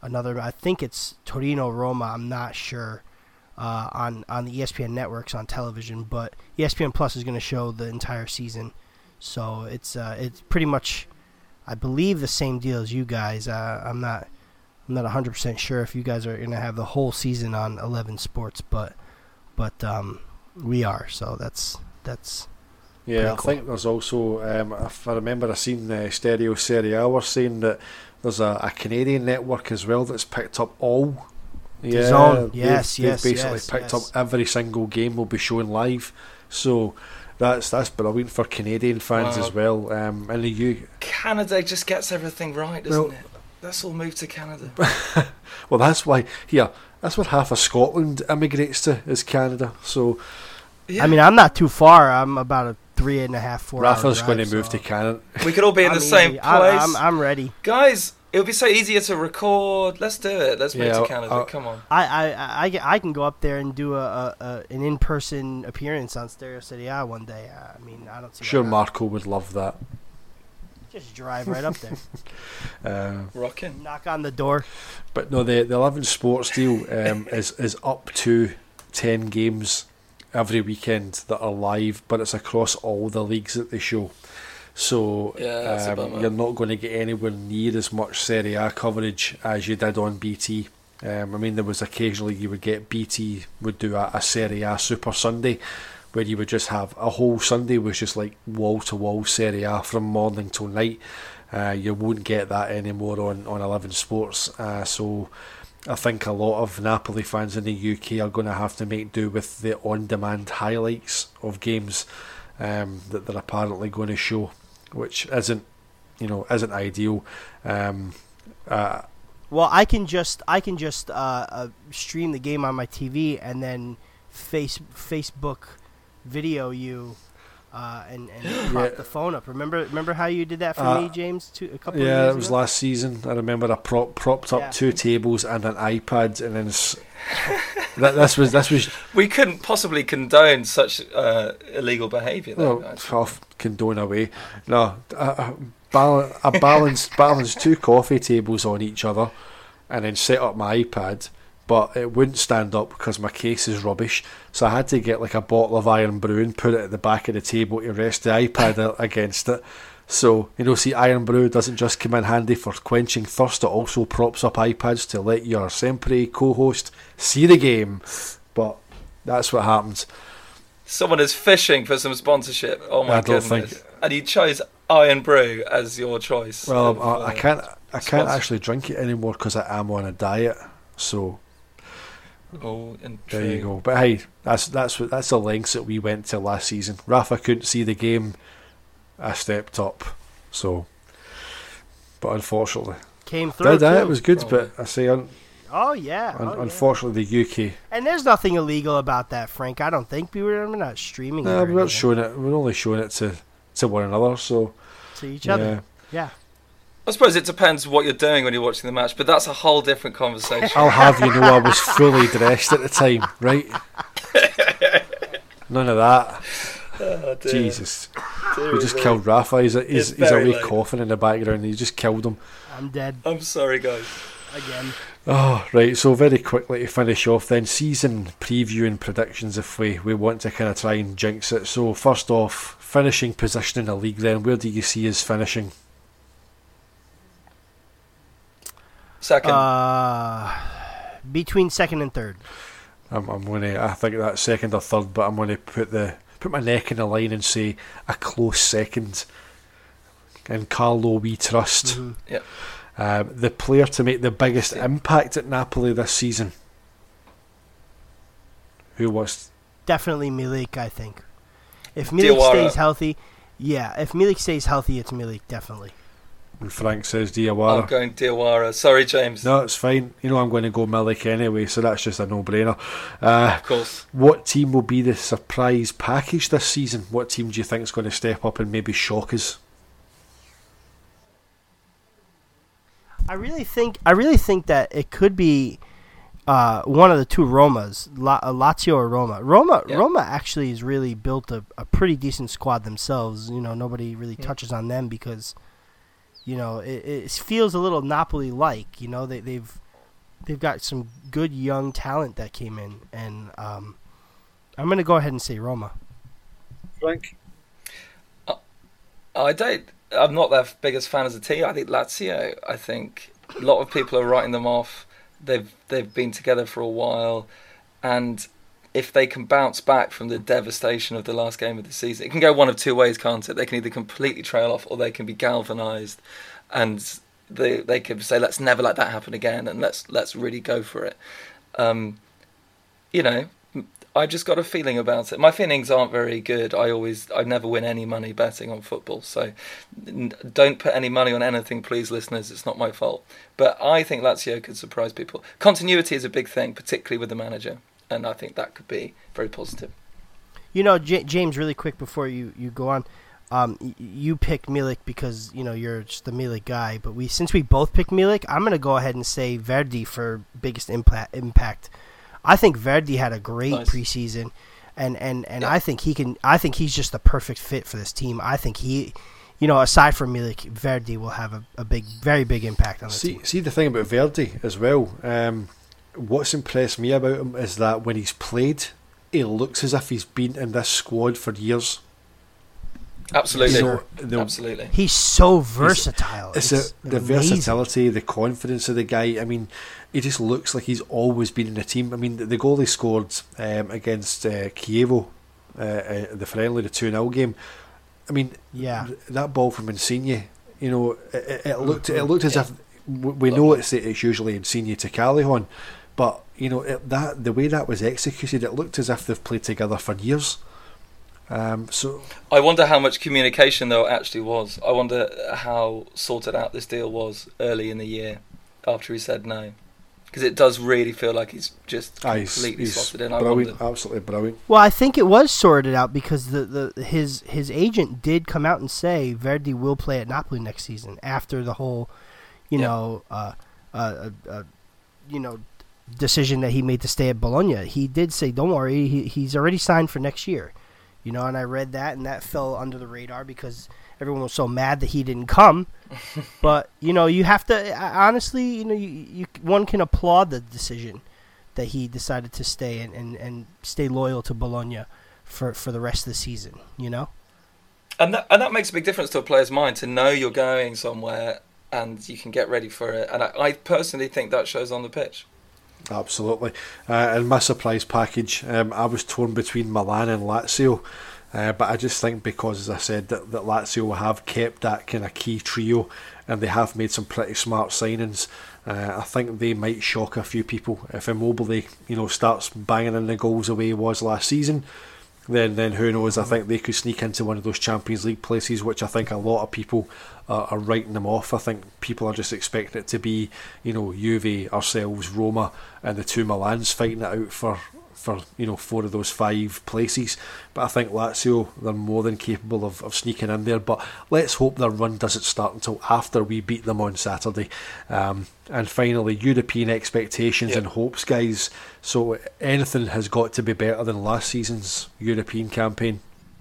another. I think it's Torino Roma. I'm not sure uh, on on the E S P N networks on television, but E S P N Plus is going to show the entire season. So it's uh, it's pretty much, I believe, the same deal as you guys. Uh, I'm not I'm not one hundred percent sure if you guys are going to have the whole season on eleven Sports, but but um, we are. So that's that's. Yeah, I cool. think there's also, um, if I remember, I seen uh, Stereo Serie A were saying that there's a, a Canadian network as well that's picked up all. Yeah, Zone. they've, Yes, they've yes, basically yes, picked yes. up every single game will be shown live. So that's that's brilliant for Canadian fans Wow. as well. Um, in the U, Canada just gets everything right, doesn't Well- it? Let's all move to Canada. well, that's why here. That's what half of Scotland immigrates to is Canada. So Yeah. I mean, I'm not too far. I'm about a three and a half, four. Rafa's hour going to drive, move so to Canada. we could all be in I'm the same easy. place. I'm, I'm, I'm ready. Guys, it would be so easier to record. Let's do it. Let's move Yeah, to Canada. I'll- Come on. I, I, I, I- I can go up there and do a, a, a an in-person appearance on Stereo City A one day. I mean, I don't see. I'm sure why not. Marco would love that. Just drive right up there, Uh, Rocking. knock on the door. But no, the the eleven Sports deal um, is is up to ten games every weekend that are live, but it's across all the leagues that they show. So Yeah, that's a um, bummer. you're not going to get anywhere near as much Serie A coverage as you did on B T. Um, I mean, there was occasionally you would get B T would do a, a Serie A Super Sunday, where you would just have a whole Sunday was just like wall to wall Serie A from morning till night. Uh, you won't get that anymore on, on eleven Sports. Uh, so I think a lot of Napoli fans in the U K are going to have to make do with the on-demand highlights of games um, that they're apparently going to show, which isn't, you know, isn't ideal. Um, uh, Well, I can just I can just uh, uh, stream the game on my T V and then face Facebook video you uh, and and prop Yeah. the phone up. Remember remember how you did that for Uh, me, James? Two, a couple of yeah, years it was ago? last season. I remember I prop, propped up Yeah. two tables and an iPad, and then s- that this was this was We couldn't possibly condone such uh, illegal behaviour, though, well, guys. off condone away. No, I, I, I balanced balanced two coffee tables on each other, and then set up my iPad. But it wouldn't stand up because my case is rubbish. So I had to get like a bottle of Iron Brew and put it at the back of the table to rest the iPad a- against it. So, you know, see, Iron Brew doesn't just come in handy for quenching thirst, it also props up iPads to let your Sempre co-host see the game. But that's what happens. Someone is fishing for some sponsorship. Oh my I don't goodness! think- And you chose Iron Brew as your choice. Well, of, I, I uh, can't I can't sponsor. actually drink it anymore because I am on a diet. So Oh, and there true. you go. But hey, that's that's what that's the lengths that we went to last season. Rafa couldn't see the game. I stepped up. So, but unfortunately, Came through. did I? too. It was good, Probably. but I say un, Oh yeah. un, oh, yeah. unfortunately the U K. And there's nothing illegal about that, Frank. I don't think we were we're not streaming it No, or we're not anything. showing it. We're only showing it to to one another. So to each yeah. other. Yeah. I suppose it depends what you're doing when you're watching the match, but that's a whole different conversation. I'll have you know I was fully dressed at the time, right? None of that. Oh, dear. Jesus. Dear We just me. killed Rafa. He's, he's, It's he's very away late. coughing in the background. You just killed him. I'm dead I'm sorry, guys. again. Oh, right. So very quickly to finish off then, season preview and predictions if we, we want to kind of try and jinx it. So first off, finishing position in the league then. Where do you see us finishing? Second. Uh, between second and third. I'm, I'm going to, I think that's second or third, but I'm going to put the put my neck in the line and say a close second. And Carlo we trust. Mhm. Yep. Um, the player to make the biggest Yeah. impact at Napoli this season. Who was? Definitely Milik, I think. If Milik Diawara. stays healthy, yeah. If Milik stays healthy, it's Milik, definitely. And Frank says I'm Diawara. going Diawara. Sorry, James. No, it's fine. You know I'm going to go Milik anyway, so that's just a no-brainer. Uh, Of course. what team will be the surprise package this season? What team do you think is going to step up and maybe shock us? I really think I really think that it could be uh, one of the two Romas, La- uh, Lazio or Roma. Roma Yeah. Roma actually has really built a, a pretty decent squad themselves. You know, nobody really Yeah. touches on them because, you know, it, it feels a little Napoli-like. You know, they, they've they've got some good young talent that came in, and um, I'm going to go ahead and say Roma. Frank? I don't. I'm not their biggest fan as a team. I think Lazio. I think a lot of people are writing them off. They've they've been together for a while, and if they can bounce back from the devastation of the last game of the season, it can go one of two ways, can't it? They can either completely trail off, or they can be galvanised, and they they can say, "Let's never let that happen again," and let's let's really go for it. Um, you know. I just got a feeling about it. My feelings aren't very good. I always, I never win any money betting on football. So n- don't put any money on anything, please, listeners. It's not my fault. But I think Lazio could surprise people. Continuity is a big thing, particularly with the manager. And I think that could be very positive. You know, J- James, really quick before you, you go on, um, y- you picked Milik because, you know, you're just the Milik guy. But we, since we both picked Milik, I'm going to go ahead and say Verdi for biggest impa- impact. I think Verdi had a great nice. preseason, and, and, and yeah. I think he can. I think he's just the perfect fit for this team. I think he, you know, aside from Milik, Verdi will have a, a big, very big impact on the see, team. See the thing about Verdi as well. Um, what's impressed me about him is that when he's played, he looks as if he's been in this squad for years. Absolutely, so the, absolutely. He's so versatile. It's, it's a, the amazing. versatility, the confidence of the guy. I mean, he just looks like he's always been in the team. I mean, the, the goal he scored um, against uh, Chievo, uh, uh, the friendly, the two nil game. I mean, yeah, th- that ball from Insigne. You know, it, it looked it looked as if we know it's it's usually Insigne to Callejon, but you know it, that the way that was executed, it looked as if they've played together for years. Um, so I wonder how much communication there actually was. I wonder how sorted out this deal was early in the year after he said no, because it does really feel like he's just completely he's, he's slotted in. I brilliant, absolutely brilliant. Well, I think it was sorted out because the, the his his agent did come out and say Verdi will play at Napoli next season after the whole, you yeah. know, uh, uh, uh, you know, decision that he made to stay at Bologna. He did say, "Don't worry, he, he's already signed for next year." You know, and I read that, and that fell under the radar because everyone was so mad that he didn't come. But you know, you have to honestly, you know, you, you one can applaud the decision that he decided to stay and, and, and stay loyal to Bologna for, for the rest of the season. You know, and that and that makes a big difference to a player's mind to know you're going somewhere and you can get ready for it. And I, I personally think that shows on the pitch. Absolutely. Uh, and my surprise package, um, I was torn between Milan and Lazio, uh, but I just think because, as I said, that, that Lazio have kept that kind of key trio and they have made some pretty smart signings. Uh, I think they might shock a few people. If Immobile, you know, starts banging in the goals the way he was last season, then then who knows? I think they could sneak into one of those Champions League places, which I think a lot of people uh, are writing them off. I think people are just expecting it to be, you know, Juve, ourselves, Roma, and the two Milans fighting it out for, for you know, four of those five places. But I think Lazio, they're more than capable of, of sneaking in there. But let's hope their run doesn't start until after we beat them on Saturday. Um, and finally, European expectations yep. and hopes, guys. So anything has got to be better than last season's European campaign.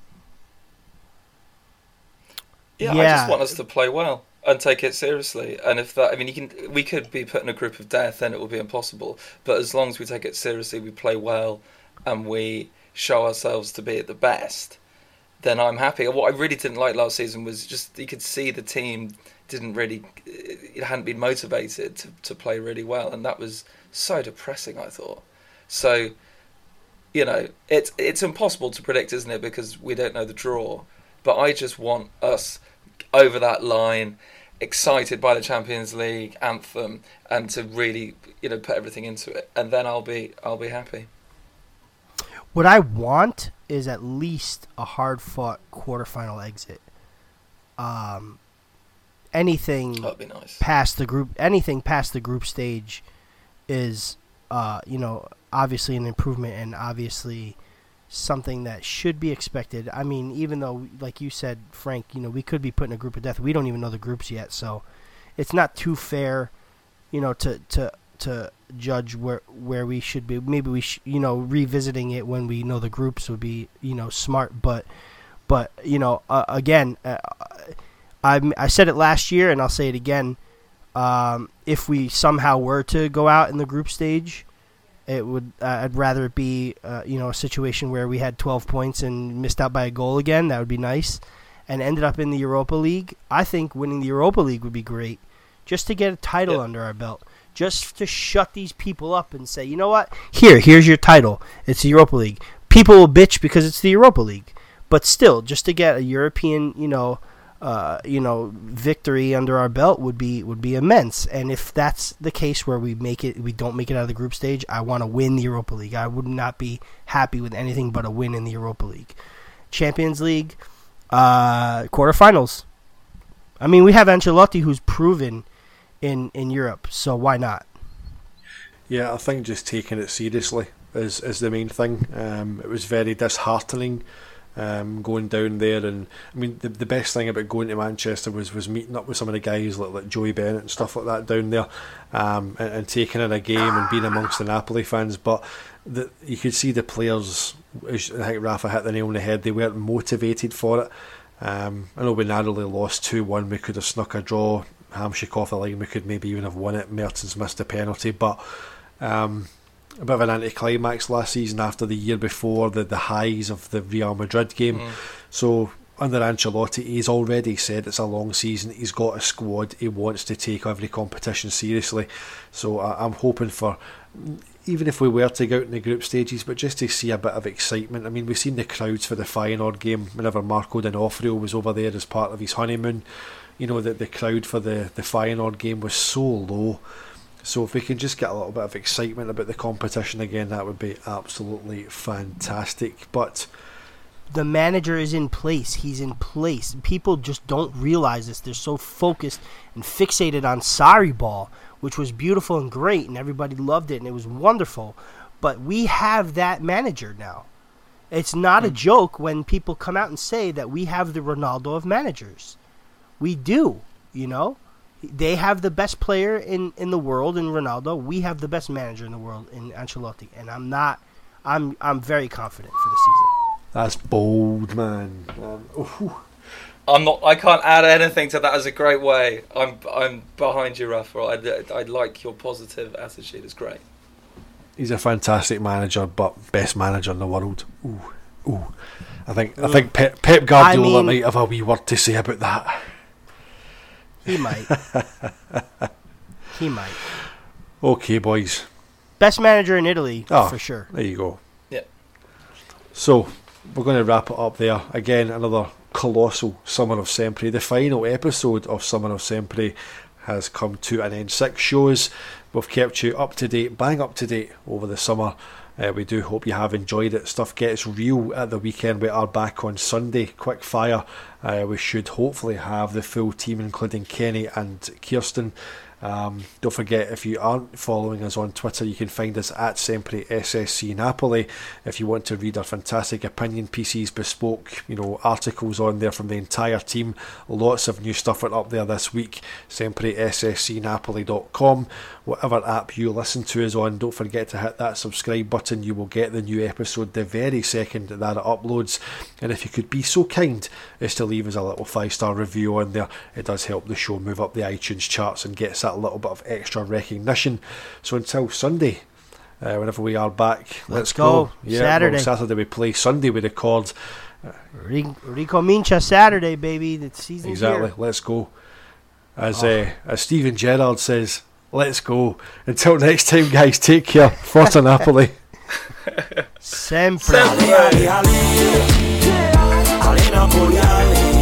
Yeah, yeah, I just want us to play well and take it seriously. And if that, I mean, you can, we could be put in a group of death, and it will be impossible. But as long as we take it seriously, we play well, and we show ourselves to be at the best, then I'm happy. What I really didn't like last season was just you could see the team didn't really, it hadn't been motivated to, to play really well, and that was so depressing, I thought. So, you know, it's it's impossible to predict, isn't it? Because we don't know the draw. But I just want us over that line, excited by the Champions League anthem, and to really, you know, put everything into it, and then I'll be I'll be happy. What I want is at least a hard-fought quarterfinal exit. Um, anything That'd be nice. past the group, anything past the group stage, is, uh, you know, obviously an improvement and obviously something that should be expected. I mean, even though, like you said, Frank, you know, we could be put in a group of death. We don't even know the groups yet, so it's not too fair, you know, to to to judge where where we should be. Maybe we, sh- you know, revisiting it when we know the groups would be, you know, smart. But but you know, uh, again, uh, I I said it last year, and I'll say it again. Um, if we somehow were to go out in the group stage, it would. Uh, I'd rather it be, uh, you know, a situation where we had twelve points and missed out by a goal again. That would be nice, and ended up in the Europa League. I think winning the Europa League would be great, just to get a title Yep. under our belt, just to shut these people up and say, you know what? Here, here's your title. It's the Europa League. People will bitch because it's the Europa League, but still, just to get a European, you know. Uh, you know, victory under our belt would be would be immense. And if that's the case where we make it, we don't make it out of the group stage, I want to win the Europa League. I would not be happy with anything but a win in the Europa League. Champions League, uh, quarterfinals. I mean, we have Ancelotti, who's proven in in Europe, so why not? Yeah, I think just taking it seriously is is the main thing. Um, it was very disheartening. Um, going down there, and I mean the the best thing about going to Manchester was, was meeting up with some of the guys like, like Joey Bennett and stuff like that down there, um, and, and taking in a game and being amongst the Napoli fans. But the, you could see the players, I think Rafa hit the nail on the head, they weren't motivated for it. Um, I know we narrowly lost two one, we could have snuck a draw, Hamsik off the line, we could maybe even have won it, Mertens missed a penalty, but um, a bit of an anticlimax last season after the year before, the, the highs of the Real Madrid game. Mm. So under Ancelotti, he's already said it's a long season, he's got a squad, he wants to take every competition seriously. So I, I'm hoping for, even if we were to go out in the group stages, but just to see a bit of excitement. I mean, we've seen the crowds for the Feyenoord game whenever Marco D'Onofrio was over there as part of his honeymoon. You know, that the crowd for the, the Feyenoord game was so low. So if we can just get a little bit of excitement about the competition again, that would be absolutely fantastic. But the manager is in place. He's in place. People just don't realize this. They're so focused and fixated on Sarri ball, which was beautiful and great, and everybody loved it, and it was wonderful. But we have that manager now. It's not mm. a joke when people come out and say that we have the Ronaldo of managers. We do, you know. They have the best player in, in the world in Ronaldo. We have the best manager in the world in Ancelotti, and I'm not. I'm I'm very confident for the season. That's bold, man. Um, I'm not. I can't add anything to that. As a great way. I'm I'm behind you, Rafa. I I like your positive attitude. It's great. He's a fantastic manager, but best manager in the world. Ooh, ooh. I think I think Pep, Pep Guardiola I mean, might have a wee word to say about that. He might. he might. Okay, boys. Best manager in Italy, oh, for sure. There you go. Yeah. So, we're going to wrap it up there. Again, another colossal Summer of Sempre. The final episode of Summer of Sempre has come to an end. Six shows. We've kept you up to date, bang up to date over the summer. Uh, we do hope you have enjoyed it. Stuff gets real at the weekend. We are back on Sunday. Quick fire. Uh, we should hopefully have the full team, including Kenny and Kirsten. Um, don't forget, if you aren't following us on Twitter, you can find us at Sempre S S C Napoli. If you want to read our fantastic opinion pieces, bespoke, you know, articles on there from the entire team, lots of new stuff went up there this week. Sempre S S C Napoli dot com. Whatever app you listen to us on, don't forget to hit that subscribe button. You will get the new episode the very second that it uploads. And if you could be so kind as to leave us a little five star review on there, it does help the show move up the iTunes charts and gets that little bit of extra recognition. So until Sunday, uh, whenever we are back, let's, let's go. go. Yeah, Saturday. Well, Saturday we play. Sunday we record. Uh, Ricomincia Saturday, baby. The season's exactly. Here. Let's go. As oh. uh, as Steven Gerrard says, let's go. Until next time, guys. Take care. Forza Napoli. Sempre. Sempre.